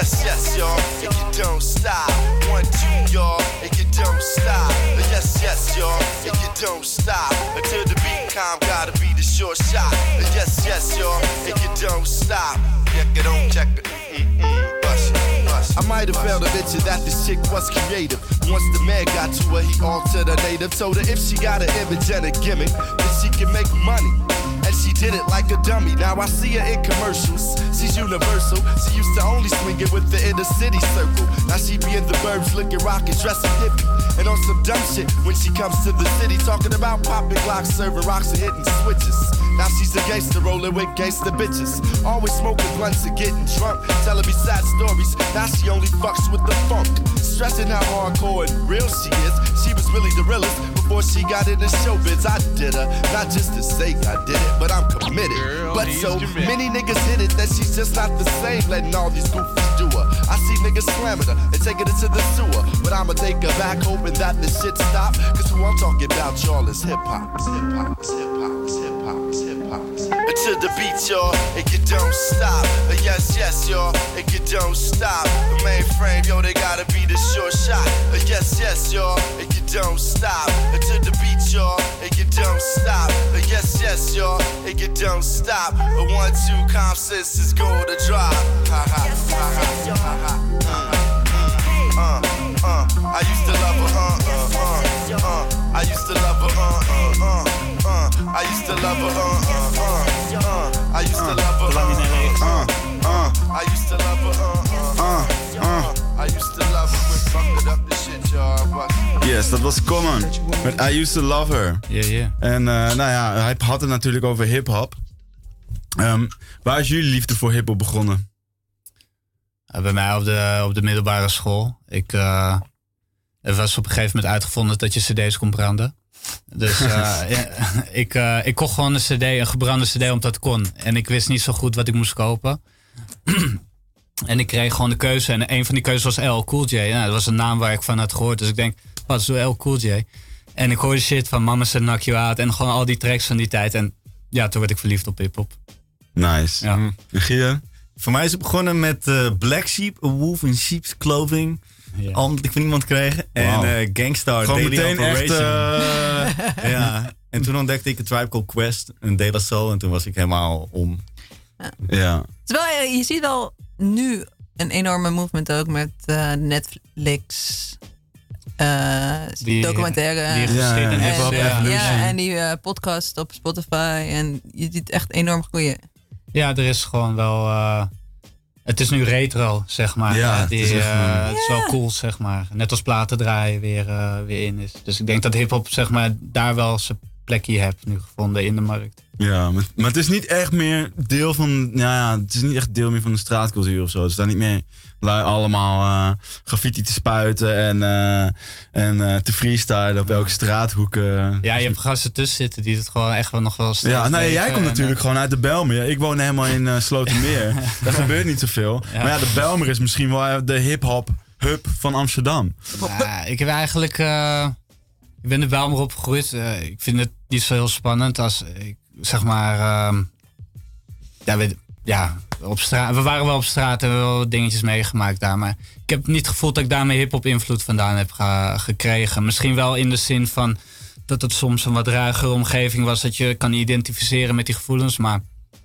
yes, yes, y'all, and you don't stop. One, two, y'all, and you don't stop. Yes, yes, y'all, and you don't stop. Until the beat calm, gotta be the short shot. Yes, yes, y'all, and you don't stop. Check it on, check it. Mm-mm, bust it, bust it. I might have failed to mention that this chick was creative. Once the man got to her, he altered her native. Told her if she got an image and a gimmick, then she can make money. And she did it like a dummy. Now I see her in commercials. She's universal. She used to only swing it with the inner city circle. Now she be in the burbs looking rockin', dressing hippie. And on some dumb shit when she comes to the city. Talking about popping glocks, serving rocks and hitting switches. Now she's a gangster rolling with gangster bitches. Always smoking blunts and getting drunk. Telling me sad stories. Now she only fucks with the funk. Stressing how hardcore and real she is. She was really the realest before she got into showbiz. I did her, not just to say I did it, but I'm committed. Girl, but so committed. Many niggas hit it that she's just not the same, letting all these goofies do her. I see niggas slamming her and taking it to the sewer, but I'ma take her back hoping that the shit stop. Cause who I'm talking about, y'all, is hip-hop. Hip-hop, hip-hop, hip-hop, hip-hop. Until the beat, y'all, and you don't stop. Yes, yes, y'all, and you don't stop. The mainframe, yo, they gotta be the short shot. Yes, yes, y'all, and you don't stop. Until the beat, y'all, and you don't stop. Yes, yes, y'all, and you don't stop. A one, two, calm senses go to drop. Ha ha, ha ha, ha ha. Uh, uh, I used to love her, uh, uh, uh, uh. I used to love her, uh, uh, uh, uh. I used to love her, uh, uh, uh, uh. I used to love her, uh, uh, uh. I used to love her, uh, uh, uh. I used to love her, we fucked it up the shit, y'all. Yes, dat was Common met I Used to Love Her. Yeah, yeah. En uh, nou ja, hij had het natuurlijk over hip-hop. Um, waar is jullie liefde voor hip-hop begonnen? Uh, bij mij op de, op de middelbare school. Ik uh, was op een gegeven moment uitgevonden dat je cd's kon branden. Dus uh, ja, ik, uh, ik kocht gewoon een cd, een gebrande cd omdat het kon. En ik wist niet zo goed wat ik moest kopen. En ik kreeg gewoon de keuze. En een van die keuzes was L Cool J. Nou, dat was een naam waar ik van had gehoord. Dus ik denk, wat is L Cool J? En ik hoorde shit van Mama Said Knock You Out. En gewoon al die tracks van die tijd. En ja, toen werd ik verliefd op hiphop. Nice. Ja. Mm. Gia? Voor mij is het begonnen met uh, Black Sheep, A Wolf in Sheep's Clothing. Ja. Al dat ik van iemand kreeg. Wow. En uh, Gangstar, gewoon Daily meteen Operation. echt... Uh... ja. En toen ontdekte ik een Tribe Called Quest, een De La Soul. En toen was ik helemaal om. Ja. Ja. Terwijl je ziet wel nu een enorme movement ook met uh, Netflix... Uh, die, documentaire. Die ja, en, en, ja, ja, en die uh, podcast op Spotify. En je ziet echt enorm groeien. Ja, er is gewoon wel... Uh, het is nu retro, zeg maar. Ja, uh, die, het is, echt, uh, het is ja. wel cool, zeg maar. Net als platen draaien weer, uh, weer in is. Dus ik denk dat hiphop, zeg maar, daar wel zijn plekje heeft nu gevonden in de markt. Ja, maar, maar het is niet echt meer deel van... Ja, ja, het is niet echt deel meer van de straatcultuur of zo. Het is daar niet meer lui allemaal uh, graffiti te spuiten en, uh, en uh, te freestylen op welke straathoek. Uh, Ja, je hebt gasten tussen zitten die het gewoon echt wel nog wel steeds Ja, nou, jij leven. komt natuurlijk En, gewoon uit de Bijlmer. Ik woon helemaal in uh, Slotermeer. Daar gebeurt niet zoveel. Ja. Maar ja, de Bijlmer is misschien wel de hip-hop hub van Amsterdam. Ja, ik heb eigenlijk... Uh, ik ben er wel maar opgegroeid. Uh, ik vind het niet zo heel spannend als ik zeg maar... Uh, ja, we, ja op straat, we waren wel op straat en we hebben wel wat dingetjes meegemaakt daar. Maar ik heb niet gevoeld dat ik daarmee hip-hop invloed vandaan heb ge, gekregen. Misschien wel in de zin van dat het soms een wat ruigere omgeving was. Dat je kan identificeren met die gevoelens. Maar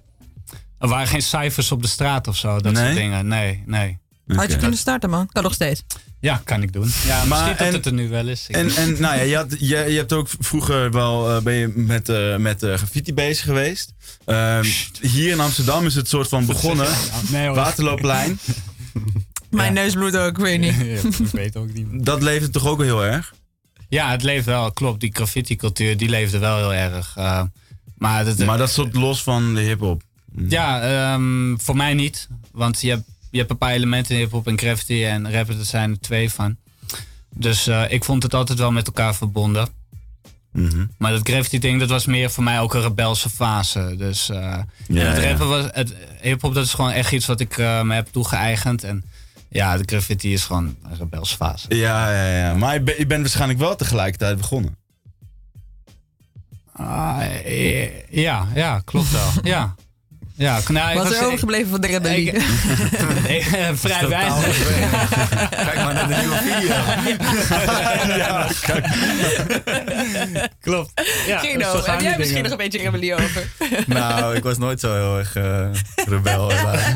er waren geen cijfers op de straat of zo. Dat Nee? soort dingen. Nee, nee. Had je Oké. kunnen starten, man. Kan nog steeds. Ja, kan ik doen. Ja, Maar misschien dat en- het er nu wel is. Ik En, weet en nou ja, je, had, je, je hebt ook vroeger wel uh, ben je met, uh, met uh, graffiti bezig geweest. Um, hier in Amsterdam is het soort van begonnen. Nee, hoor. Waterloopplein. Mijn neus bloedt ook, ik weet niet. Ja, ik weet ook niet. Dat leefde toch ook wel heel erg? Ja, het leeft wel. Klopt, die graffiti-cultuur die leefde wel heel erg. Uh, maar dat, Maar dat is tot los van de hip-hop. Ja, um, voor mij niet. Want je hebt, je hebt een paar elementen in hip-hop en graffiti en rap, er zijn er twee van. Dus uh, ik vond het altijd wel met elkaar verbonden. Mm-hmm. Maar dat graffiti-ding, dat was meer voor mij ook een rebelse fase. Dus uh, Ja, en het ja. rappen was, het hip-hop, dat is gewoon echt iets wat ik uh, me heb toegeëigend. En ja, de graffiti is gewoon een rebelse fase. Ja, ja, ja. Maar je, ben, je bent waarschijnlijk wel tegelijkertijd begonnen. Ah, ja, ja, klopt wel. Ja. Ja, nou, Wat was is er overgebleven van de rebellie? Ik, ik, uh, vrij weinig. Kijk maar naar de nieuwe video. ja, kijk. Klopt. Ja, Gino, dus heb jij misschien dingen. nog een beetje rebellie over? Nou, ik was nooit zo heel erg uh, rebel.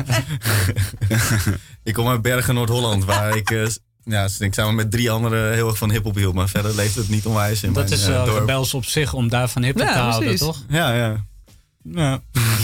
Ik kom uit Bergen, Noord-Holland, waar ik... Uh, Ja, ik samen met drie anderen heel erg van hiphop hield. Maar verder leeft het niet onwijs in Dat mijn is uh, uh, dorp. rebels op zich om daar van hiphop Ja, te houden, precies. toch? Ja, ja. Ja.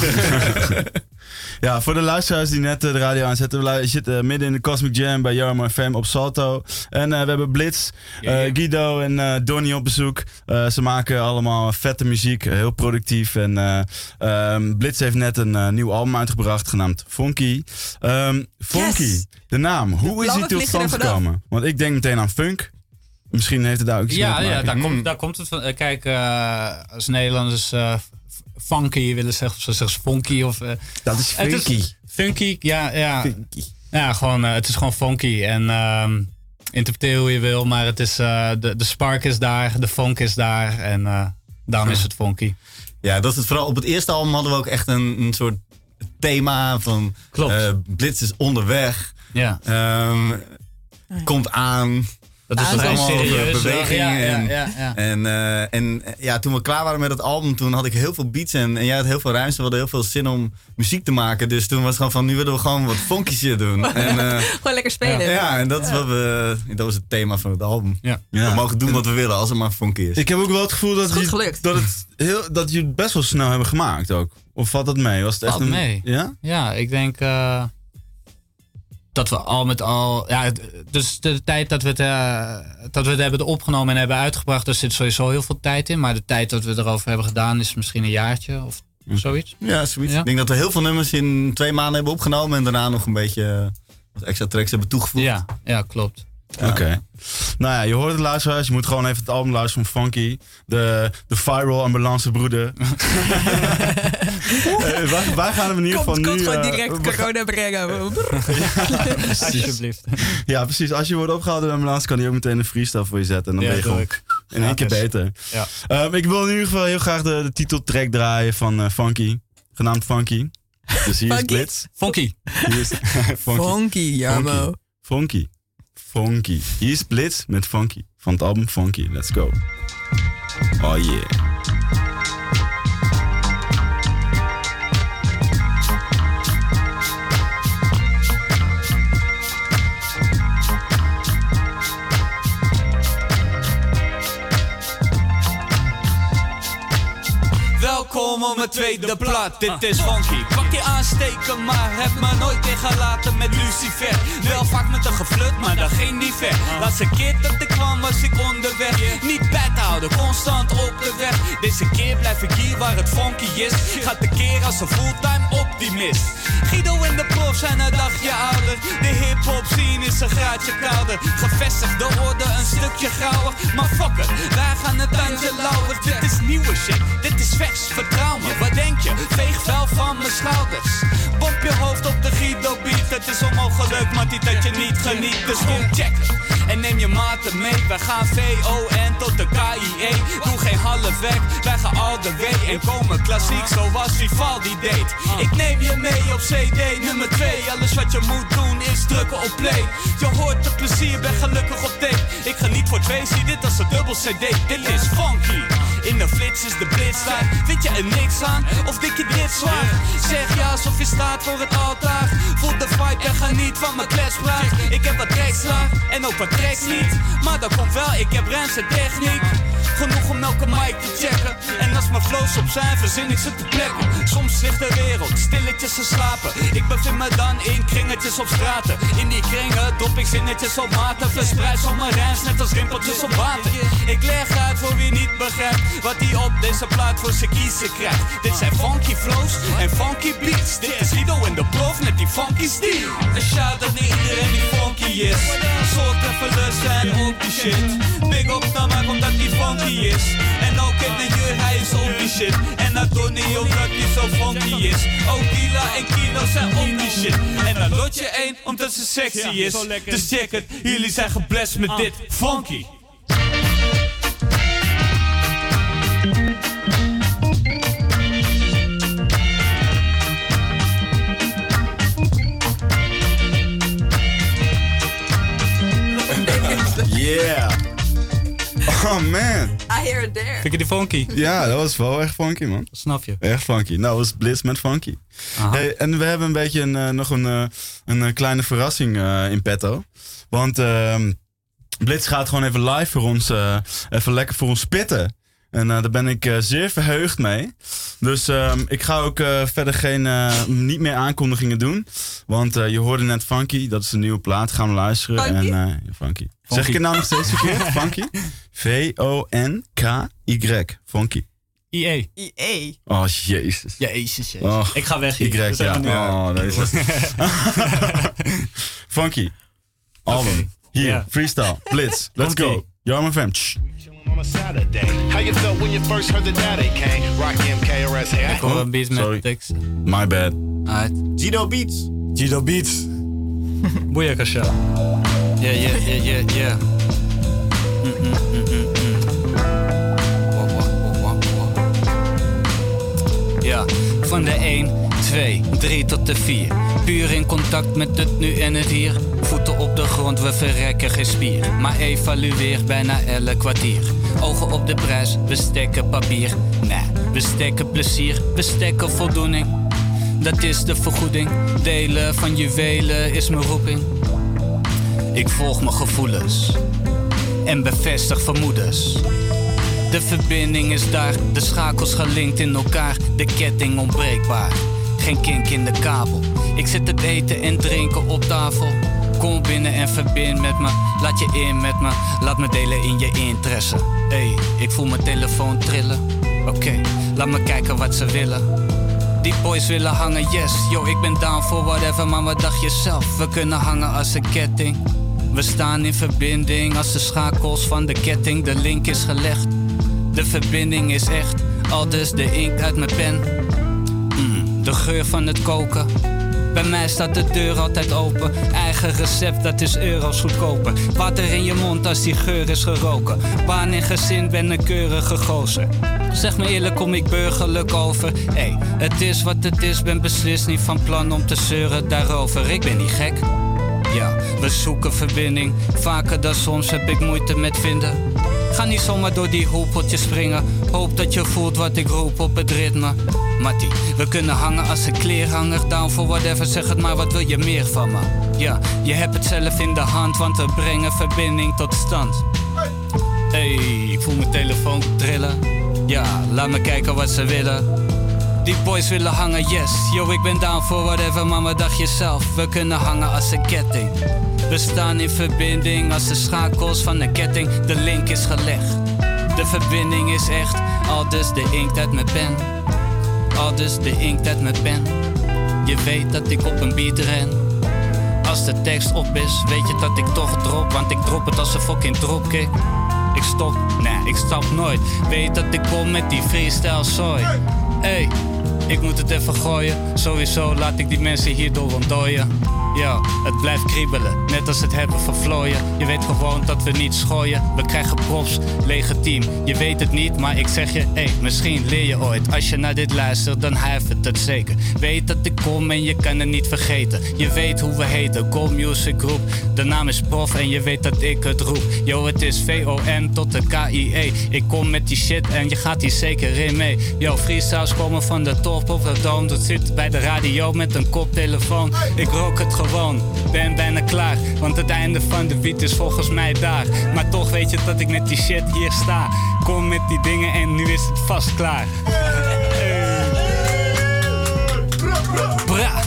Ja, voor de luisteraars die net uh, de radio aanzetten. We zitten uh, midden in de Cosmic Jam bij Jarmo F M op Salto. En uh, we hebben Blitz, uh, Guido en uh, Donnie op bezoek. Uh, ze maken allemaal vette muziek, uh, heel productief. En uh, um, Blitz heeft net een uh, nieuw album uitgebracht genaamd Funky. Um, Funky, Yes! de naam. Hoe is Blauwe die tot vliegen er stand vanaf. gekomen? Want ik denk meteen aan funk. Misschien heeft het daar ook iets mee Ja, te ja maken. daar, komt, daar komt het van. Uh, Kijk, uh, als Nederlanders uh, funky willen zeggen, of ze zeggen funky. Of, uh, Dat is het funky. Is funky, ja. Ja, Funky. ja gewoon, uh, het is gewoon funky. En um, interpreteer hoe je wil, maar het is, uh, de, de spark is daar, de funk is daar. En uh, daarom is het funky. Ja, dat is het vooral. Op het eerste album hadden we ook echt een, een soort thema van... Klopt. Uh, Blitz is onderweg. Ja. Um, komt aan. Dat is Het vrij allemaal over serieus. beweging. Ja, ja, en, ja, ja. En, uh, en ja, toen we klaar waren met het album, toen had ik heel veel beats en, en jij had heel veel ruimte. We hadden heel veel zin om muziek te maken. Dus toen was het gewoon van, nu willen we gewoon wat funky shit doen. En, uh, Gewoon lekker spelen. ja, ja, en dat is wat we, dat was het thema van het album. Ja. We mogen doen wat we willen, als het maar funky is. Ik heb ook wel het gevoel dat, Goed je, gelukt. dat, het heel, dat jullie het best wel snel hebben gemaakt ook. Of valt dat mee? Was het echt Valt een, mee. Ja? Ja, ik denk uh, dat we al met al... Ja, dus de tijd dat we, het, uh, dat we het hebben opgenomen en hebben uitgebracht, daar zit sowieso heel veel tijd in. Maar de tijd dat we erover hebben gedaan is misschien een jaartje of zoiets. Ja, zoiets. Ja. Ik denk dat we heel veel nummers in twee maanden hebben opgenomen en daarna nog een beetje uh, wat extra tracks hebben toegevoegd. Ja, ja klopt. Oké. Okay. Nou ja, je hoort het luisteraars. Je moet gewoon even het album luisteren van Funky. De, de viral ambulance broeder. uh, waar, waar gaan we in ieder geval Komt, nu... komt gewoon uh, direct we corona brengen. ja, Alsjeblieft. Ja, precies. Als je wordt opgehaald door de ambulance, kan hij ook meteen een freestyle voor je zetten. En dan Ja, ben je gewoon leuk. in één keer dus. beter. Ja. Um, ik wil in ieder geval heel graag de, de titeltrack draaien van uh, Funky. Genaamd Funky. Dus hier is Funky? Blitz. Funky. Hier is Funky. Funky, Jarmo. Funky. Funky. Hier is Blitz met Funky. Van het album Funky. Let's go. Oh yeah. Welkom op mijn tweede plaat, dit is Funky. Pak je aansteken, maar heb me nooit ingelaten met Lucifer. Wel vaak met een geflut, maar dat ging niet ver. Laatste keer dat ik kwam was ik onderweg. Niet bij te houden, constant op de weg. Deze keer blijf ik hier waar het funky is. Gaat de keer als een fulltime optimist. Guido en de prof zijn een dagje ouder. De hip-hop scene is een graadje kouder. Gevestigde orde een stukje grauwer. Maar fuck it, wij gaan het tandje lauwer. Dit is nieuwe shit, dit is vers, vertrouw me. Wat denk je? Veeg wel van mijn schouders. Bomp je hoofd op de Guido beat. Het is onmogelijk, maar niet dat je niet geniet. Dus kom checken en neem je maten mee. Wij gaan V O N tot de K I E. Doe geen halfweg, wij gaan all the way. En komen klassiek zoals Vivaldi deed. Ik neem je mee op C D nummer twee. Alles wat je moet doen is drukken op play. Je hoort het plezier, ben gelukkig op tape. Ik geniet voor twee, zie dit als een dubbel C D. Dit is funky. In de flits is de blitz daar. Vind je er niks aan? Of dik je dit zwaar? Zeg ja alsof je staat voor het altaar. Voel de vibe en geniet van mijn kletspraat. Ik heb wat tracks klaar en ook wat tracks niet. Maar dat komt wel, ik heb Rens en techniek. Genoeg om elke mic te checken. En als mijn flows op zijn, verzin ik ze te plekken. Soms ligt de wereld stilletjes te slapen. Ik bevind me dan in kringetjes op straten. In die kringen dop ik zinnetjes op maten. Verspreid zomaar rijms, net als rimpeltjes op water. Ik leg uit voor wie niet begrijpt wat hij op deze plaat voor zijn kiezen krijgt. Dit zijn funky flows en funky beats. Dit is Guido en de prof met die funky style. Een shout-out naar iedereen die funky is. Soort en verlust en op die shit. Big up naar mij omdat die funky is. En ook in de jur, hij is op die shit. En naar Donnie omdat hij zo funky is. Ook Dila en Kino zijn op die shit. En dan Lotje één omdat ze sexy is. Dus check het, jullie zijn geblest met dit funky. Oh man. I hear it there. Vind je die funky? Ja, dat was wel echt funky, man. Dat snap je. Echt funky. Nou, dat was Blitz met funky. Hey, en we hebben een beetje een, uh, nog een, uh, een uh, kleine verrassing uh, in petto. Want uh, Blitz gaat gewoon even live voor ons, uh, even lekker voor ons spitten. En uh, daar ben ik uh, zeer verheugd mee. Dus uh, ik ga ook uh, verder geen, uh, niet meer aankondigingen doen. Want uh, je hoorde net Funky, dat is een nieuwe plaat. Gaan we luisteren. Funky? En, uh, ja, funky. Zeg ik het nou nog steeds verkeerd? Funky? V O N K Y. Funky. I E. I E. Oh, jezus. Jezus, jezus. Oh, ik ga weg hier. Y, Dat is ja. helemaal niet- Oh, deze. Funky. Album. Okay. Hier, Yeah. freestyle. Blitz. Let's Funky. go. Yarm F M. Shh. On a Saturday. How you felt when you first heard the daddy came? Rock M K R S. Hey, Ik hoor een beat Sorry. met tekst. My bad. Alright. Gino Beats. Gino Beats. Boeiakasha. Yeah, yeah, yeah, yeah, yeah. Mm, mm, mm, mm, mm. Wah, wah, wah, wah, wah. Ja, van de één, twee, drie tot de vier. Puur in contact met het nu en het hier. Voeten op de grond, we verrekken geen spier. Maar evalueer bijna elk kwartier. Ogen op de prijs, we stekken papier. Nee, we stekken plezier, we stekken voldoening. Dat is de vergoeding. Delen van juwelen is mijn roeping. Ik volg mijn gevoelens en bevestig vermoedens. De verbinding is daar, de schakels gelinkt in elkaar. De ketting onbreekbaar, geen kink in de kabel. Ik zet het eten en drinken op tafel. Kom binnen en verbind met me, laat je in met me. Laat me delen in je interesse. Hey, ik voel mijn telefoon trillen. Oké, okay, laat me kijken wat ze willen. Die boys willen hangen, yes. Yo, ik ben down for whatever, maar wat dacht je zelf? We kunnen hangen als een ketting. We staan in verbinding als de schakels van de ketting. De link is gelegd, de verbinding is echt. Aldus de inkt uit mijn pen. Mm, de geur van het koken. Bij mij staat de deur altijd open. Eigen recept, dat is euro's goedkoper. Water in je mond als die geur is geroken. Baan en gezin, ben een keurige gozer. Zeg me eerlijk, kom ik burgerlijk over. Hey, het is wat het is, ben beslist niet van plan om te zeuren daarover. Ik ben niet gek. Ja, we zoeken verbinding. Vaker dan soms heb ik moeite met vinden. Ga niet zomaar door die hoepeltjes springen. Hoop dat je voelt wat ik roep op het ritme. Mattie, we kunnen hangen als een kleerhanger. Down for whatever, zeg het maar, wat wil je meer van me? Ja, je hebt het zelf in de hand, want we brengen verbinding tot stand. Hey, ik voel mijn telefoon trillen. Ja, laat me kijken wat ze willen. Die boys willen hangen, yes. Yo, ik ben down for whatever, maar wat dacht je zelf? We kunnen hangen als een ketting. We staan in verbinding als de schakels van een ketting. De link is gelegd, de verbinding is echt. Aldus de inkt uit mijn pen. Aldus de inkt uit mijn pen. Je weet dat ik op een beat ren. Als de tekst op is, weet je dat ik toch drop. Want ik drop het als een fucking dropkick. Ik stop, nee, ik stap nooit. Weet dat ik kom met die freestyle zooi. Hey, ik moet het even gooien. Sowieso laat ik die mensen hierdoor ontdooien. Ja, het blijft kriebelen, net als het hebben van vlooien. Je weet gewoon dat we niet schooien. We krijgen props, legitiem. Je weet het niet, maar ik zeg je, hey, misschien leer je ooit. Als je naar dit luistert, dan huivert het zeker. Weet dat ik kom en je kan het niet vergeten. Je weet hoe we heten, Gold Music Group. De naam is Prof en je weet dat ik het roep. Yo, het is V O N tot de K I E. Ik kom met die shit en je gaat hier zeker in mee. Yo, freestyles komen van de top op de dome. Dat zit bij de radio met een koptelefoon. Ik rook het gewoon, ben bijna klaar. Want het einde van de beat is volgens mij daar. Maar toch weet je dat ik met die shit hier sta. Kom met die dingen en nu is het vast klaar. Hey. Bra.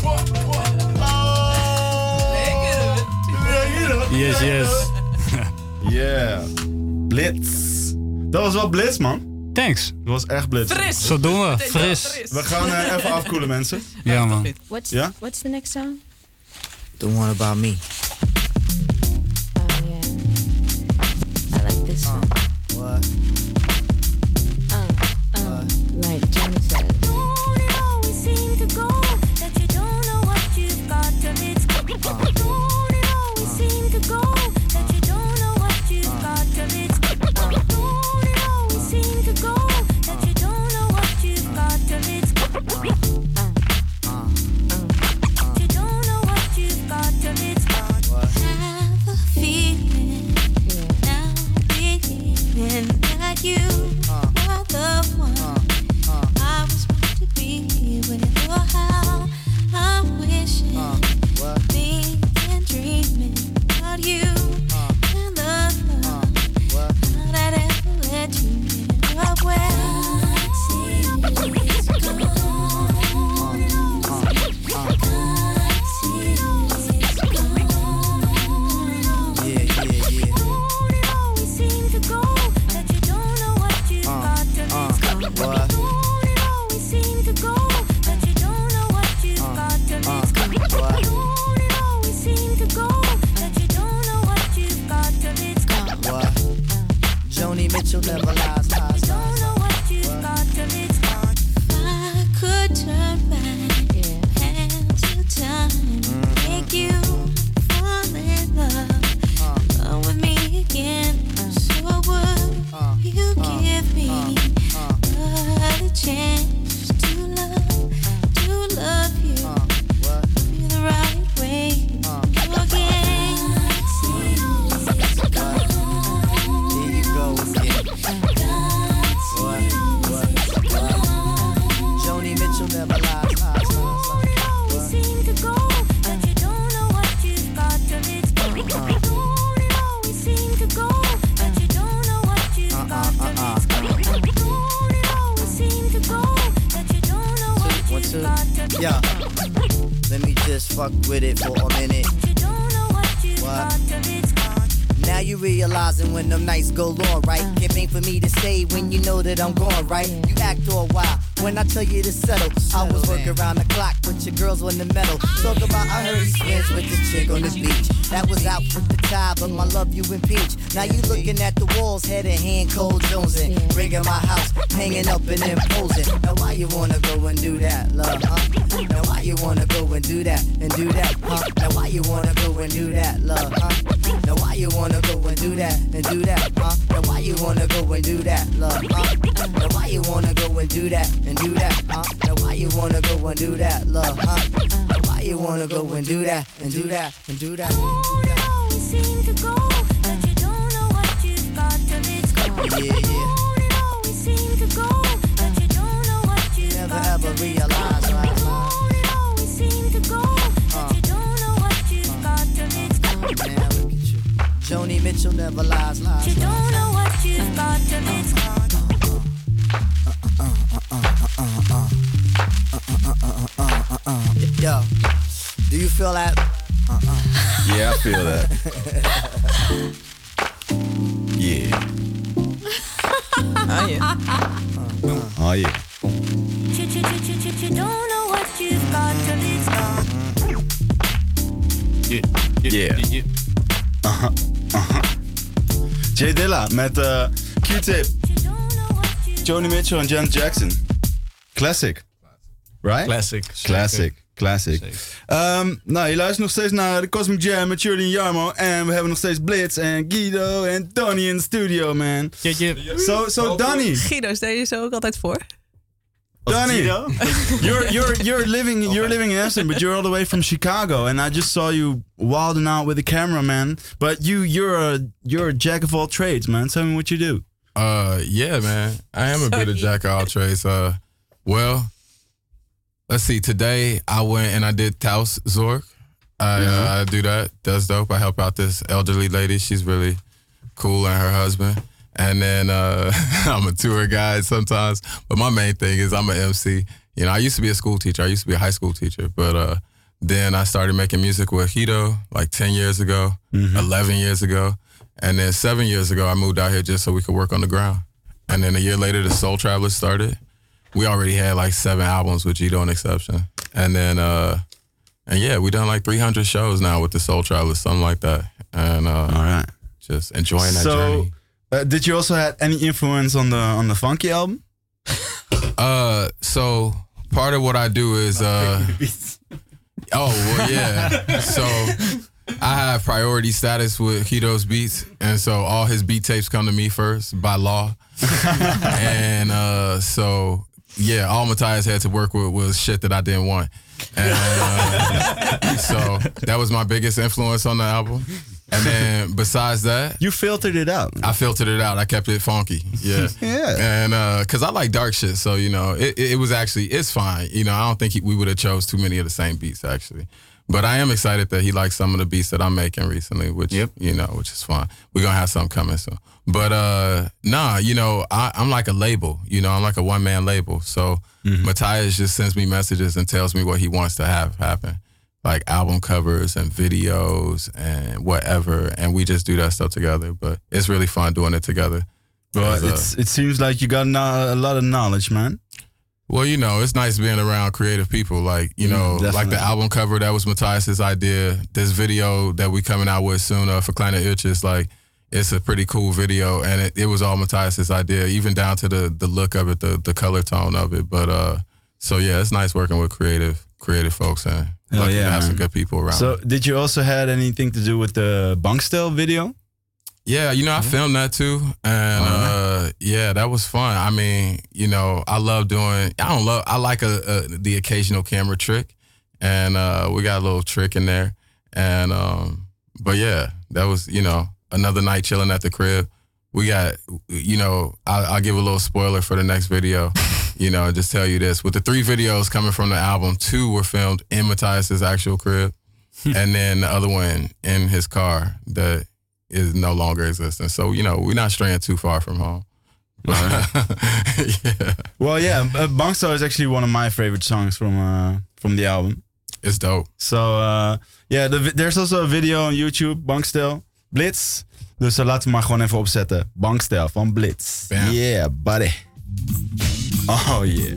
Yes, yes. Yeah. Blitz. Dat was wel blitz, man. Thanks. Dat was echt blitz. Fris. Zo doen we, fris. We gaan uh, even afkoelen, mensen. Ja, man. What's Ja? What's the next song? The one about me. Oh yeah, I like this one. What? Uh, uh, like Johnny said. you and the love that ever let you get away. Joni Mitchell never lies, lies, Don't know what you've got till it's gone. I could turn back and to time, make you fall in love, love with me again. So would you give me another chance to love, to love you, love you the right way again? Joni Mitchell never lies, lies, lies. Seem to go, but you don't know what you've got till it's gone. It always seem to go, but you don't know what you've got till it's gone. It always seem to go, but you don't know what One, you've two. got till it's Yeah. gone. Let me just fuck with it for a minute. You don't know what you've What? got till it's gone. Now you realizing when them nights go long, right? Can't wait for me to stay when you know that I'm gone, right? You act all wild when I tell you to settle. I was working around the clock, but your girls on the metal. Talk about I heard he's friends with the chick on the beach. That was out with the tie, but my love you impeach. Now you looking at the walls, head in hand, cold jonesing. Bringing my house, hanging up and imposing. Now why you wanna go and do that, love, huh? Now why you wanna go and do that, and do that, huh? Now why you wanna go and do that, love, huh? Now why you wanna go and do that, and do that, huh? Now why you wanna go and do that, love, huh? Now why you wanna go and do that, and do that, huh? Now why you wanna go and do that, love, huh? Now why you wanna go and do that, and do that, and do that, and do that. Always seem to go, but you don't know what you've got till it's gone. Yeah, yeah. It always seem to go, but you don't know what you've Never got ever till it's realize, gone. right? It always seem to go, but you don't know what you've got till it's gone. Man, look at you. Joni Mitchell never lies, lies. You don't know what you've got till it's gone. Yo, do you feel that? Uh-uh. Yeah, I feel that. Yeah. Oh yeah. Oh yeah. You, you, you, you, you don't know what you've got till it's gone. Yeah. Yeah. Uh-huh. Uh-huh. Jay Dilla met uh, Q-Tip, Joni Mitchell en Janet Jackson. Classic. Right? Classic. Classic. Classic. Um, nou, je luistert nog steeds naar de Cosmic Jam met Shirley en Jarmo. En we hebben nog steeds Blitz en Guido en Donnie in de studio, man. So, so Donnie. Guido, stel je zo ook altijd voor? Donnie, you're you're you're living you're living in Amsterdam, but you're all the way from Chicago, and I just saw you wilding out with the camera, man. But you you're a you're a jack of all trades, man. Tell me what you do. Uh, yeah, man. I am a bit of jack of all trades. Uh, well, let's see. Today I went and I did Taus Zorg. I uh, I do that. That's dope. I help out this elderly lady. She's really cool, and her husband. And then uh, I'm a tour guide sometimes. But my main thing is I'm an M C. You know, I used to be a school teacher. I used to be a high school teacher. But uh, then I started making music with Guido like ten years ago, mm-hmm. eleven years ago. And then seven years ago, I moved out here just so we could work on the ground. And then a year later, the Soul Travelers started. We already had like seven albums with Guido and Exception. And then, uh, and yeah, we done like three hundred shows now with the Soul Travelers, something like that. And uh, all right, just enjoying that so, journey. Uh, did you also have any influence on the on the Funky album? Uh, so part of what I do is uh, oh well, yeah. So I have priority status with Guido's beats, and so all his beat tapes come to me first by law. And uh, so yeah, all Matthias had to work with was shit that I didn't want, and uh, so that was my biggest influence on the album. And then besides that, you filtered it out. I filtered it out. I kept it funky. Yeah. Yeah. And uh, cause I like dark shit, so you know, it, it was actually it's fine. You know, I don't think he, we would have chose too many of the same beats actually. But I am excited that he likes some of the beats that I'm making recently, which yep. you know, which is fun. We're gonna have something coming soon. But uh, nah, you know, I, I'm like a label. You know, I'm like a one man label. So mm-hmm. Matthias just sends me messages and tells me what he wants to have happen, like album covers and videos and whatever, and we just do that stuff together. But it's really fun doing it together. But it's, it seems like you got no, a lot of knowledge, man. Well, you know, it's nice being around creative people. Like, you know, Mm, like the album cover, that was Matthias's idea. This video that we coming out with soon uh, for Kleine Uurtjes, like, it's a pretty cool video. And it, it was all Matthias's idea, even down to the the look of it, the the color tone of it. But, uh, so yeah, it's nice working with creative creative folks and oh, lucky yeah, to have man. some good people around. So, did you also had anything to do with the Bankstel video? Yeah, you know, I filmed that too. And Oh, uh, yeah, that was fun. I mean, you know, I love doing, I don't love, I like a, a, the occasional camera trick. And uh, we got a little trick in there. And, um, but yeah, that was, you know, another night chilling at the crib. We got, you know, I'll, I'll give a little spoiler for the next video. You know, just tell you this. With the three videos coming from the album, two were filmed in Matthias's actual crib. And then the other one in his car that is no longer existing. So, you know, we're not straying too far from home. But, yeah. Well, yeah, uh, Bankstel is actually one of my favorite songs from uh, from the album. It's dope. So, uh, yeah, the, there's also a video on YouTube, Bankstel, Blitz. Dus uh, laten we maar gewoon even opzetten. Bankstel van Blitz. Bam. Yeah, buddy. Oh, yeah.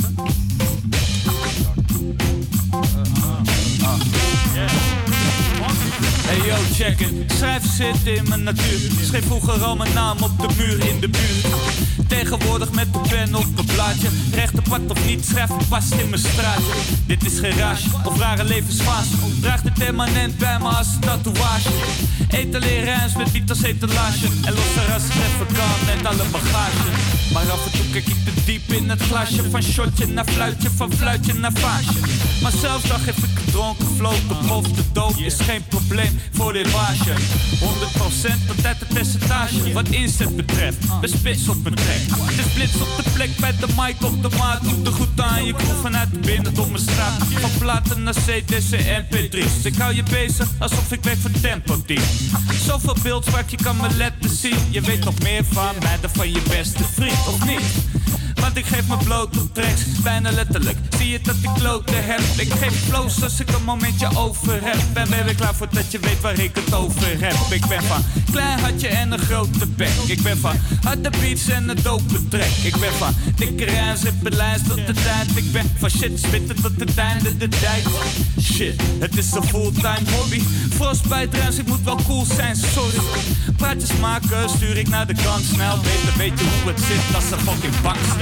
Hey yo, check it. Schrijven zit in mijn natuur. Schreef vroeger al mijn naam op de muur in de buurt. Tegenwoordig met de pen op een blaadje. Rechterpad of niet, schrijven past in mijn straatje. Dit is geen rage of rare levensfase. Draag het permanent bij me als een tatoeage. Etaleer rijms met wiet als etalage. En los er als het even kan met alle bagage. Maar af en toe kijk ik te diep in het glasje. Van shotje naar fluitje, van fluitje naar vaasje. Maar zelfs dag heb ik gedronken, floten, of de dood is geen probleem voor dit baasje. honderd procent tot uit het percentage. Wat inzet betreft, ben spits op mijn trek. Het is blitz op de plek bij de mic op de maat. Doe de goed aan je kroeg vanuit de binnendomme straat. Van platen naar C D's en M P drie's. Ik hou je bezig alsof ik werk voor Tempo Team. Zoveel beeldspraak, je kan me letten zien. Je weet nog meer van mij dan van je beste vriend, of niet? Want ik geef me bloot op tracks, bijna letterlijk. Zie je dat ik kloten heb? Ik geef flows als ik een momentje over heb. Ben weer klaar voordat je weet waar ik het over heb. Ik ben van klein hartje en een grote bek. Ik ben van harde beats en een dope track. Ik ben van dikke rijms, rippen lijns tot de tijd. Ik ben van shit spitten tot het einde de tijd. Shit, het is een fulltime hobby. Frostbite rijms, ik moet wel cool zijn, sorry. Praatjes maken, stuur ik naar de kant snel. Beter weet je hoe het zit als een fucking bankstel.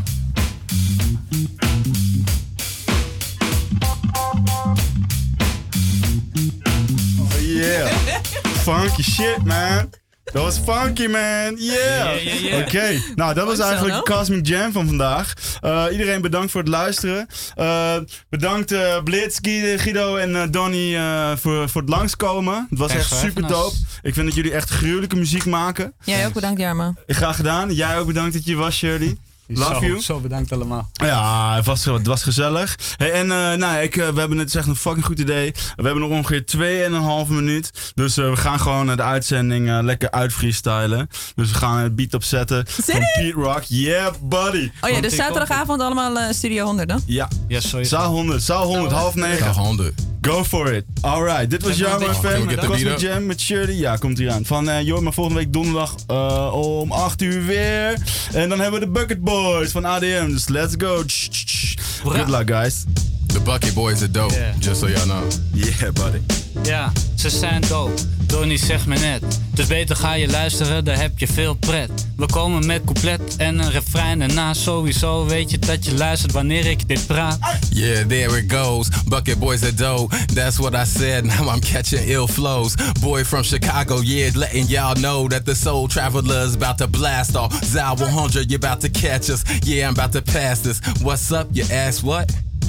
Oh, yeah. Funky shit, man. Dat was funky, man. Yeah. Yeah, yeah, yeah. Oké, okay. Nou, dat was eigenlijk de Cosmic Jam van vandaag. Uh, iedereen bedankt voor het luisteren. Uh, bedankt uh, Blitz, Guido en uh, Donnie uh, voor, voor het langskomen. Het was echt, echt super dope. Ik vind dat jullie echt gruwelijke muziek maken. Jij ook bedankt, Jarmo. Graag gedaan. Jij ook bedankt dat je was, Shirley. Love zo, you. Zo bedankt allemaal. Ja, het was, het was gezellig. Hey, en uh, nou, ik, uh, we hebben het echt een fucking goed idee. We hebben nog ongeveer twee en een halve minuut. Dus uh, we gaan gewoon uh, de uitzending uh, lekker uitfreestylen. Dus we gaan het beat opzetten van Pete Rock. Yeah, buddy. Oh ja, dus zaterdagavond allemaal uh, Studio honderd dan? Ja. Yes, sorry. Zaal honderd, zaal honderd, half negen. Zaal honderd. Go for it. Alright, dit was Jarmo F M, Cosmic Jam met Shirley. Ja, komt hier aan. Van uh, joh, maar volgende week donderdag uh, om acht uur weer. En dan hebben we de Bucket Boys van A D M. Dus let's go. Good luck, guys. The Bucket Boys are dope, yeah. Just so y'all know. Yeah, buddy. Ja, ze zijn dope. Donnie zegt me net. Dus beter ga je luisteren, daar heb je veel pret. We komen met couplet en een refrein. En na sowieso weet je dat je luistert wanneer ik dit praat. Yeah, there it goes. Bucket Boys are dope. That's what I said. Now I'm catching ill flows. Boy from Chicago, yeah, letting y'all know that the soul traveler's about to blast off. Zaal one hundred, you're about to catch us. Yeah, I'm about to pass this. What's up, you ask what? Ja,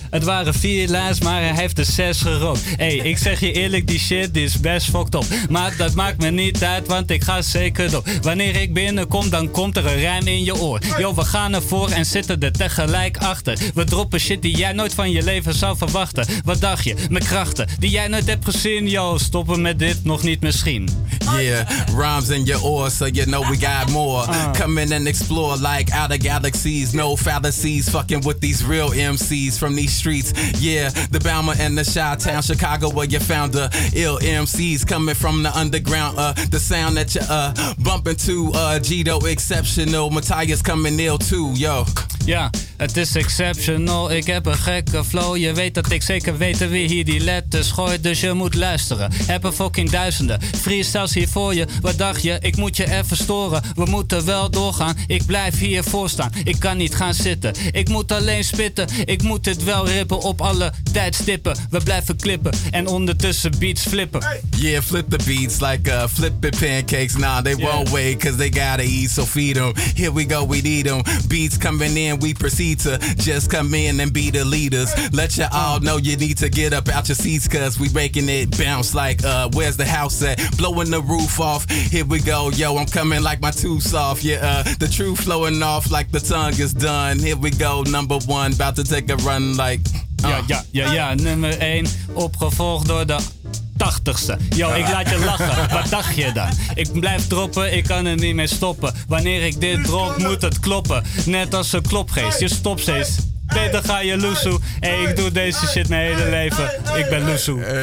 Het waren vier lijns, maar hij heeft er zes gerookt. Hey, ik zeg je eerlijk, die shit die is best fucked up. Maar dat maakt me niet uit, want ik ga zeker door. Wanneer ik binnenkom, dan komt er een rijm in je oor. Yo, we gaan ervoor en zitten er tegelijk achter. We droppen shit die jij nooit van je leven zou verwachten. Wat dacht je? Met krachten die jij nooit hebt gezien. Yo, stoppen met dit nog niet misschien. Yeah, rhymes in your oar, so you know we got more. Uh. Come in and explore like outer galaxies. No fallacies, fucking with these real M Cs from these streets. Yeah, the Bama and the Chi-Town, Chicago, where you found the ill M Cs coming from the underground. Uh, the sound that you uh bumping to, uh, Gito exceptional. Matthias coming ill too, yo. Ja, het is exceptional, ik heb een gekke flow. Je weet dat ik zeker weet wie hier die letters gooit, dus je moet luisteren. Heb er fucking duizenden freestyles hier voor je. Wat dacht je? Ik moet je even storen. We moeten wel doorgaan, ik blijf hier voor staan. Ik kan niet gaan zitten, ik moet alleen spitten. Ik moet dit wel rippen op alle tijdstippen. We blijven klippen en ondertussen beats flippen. Yeah, flip the beats like uh, flipping pancakes. Nah, they Yeah. won't wait cause they gotta eat, so feed them. Here we go, we need them. Beats coming in, we proceed to just come in and be the leaders. Let you all know you need to get up out your seats cause we making it bounce like uh, where's the house at? Blowing the roof off. Here we go, yo, I'm coming like my too soft. Yeah, uh, the truth flowing off like the tongue is done. Here we go, number one, about to take a run like... Uh. Ja, ja, ja, ja, nummer één, opgevolgd door de tachtigste. Yo, ik laat je lachen, wat dacht je dan? Ik blijf droppen, ik kan er niet mee stoppen. Wanneer ik dit drop, moet het kloppen. Net als een klopgeest, je stopt steeds. Beter ga je loesoe. Hey, ik doe deze shit mijn hele leven. Ik ben loesoe.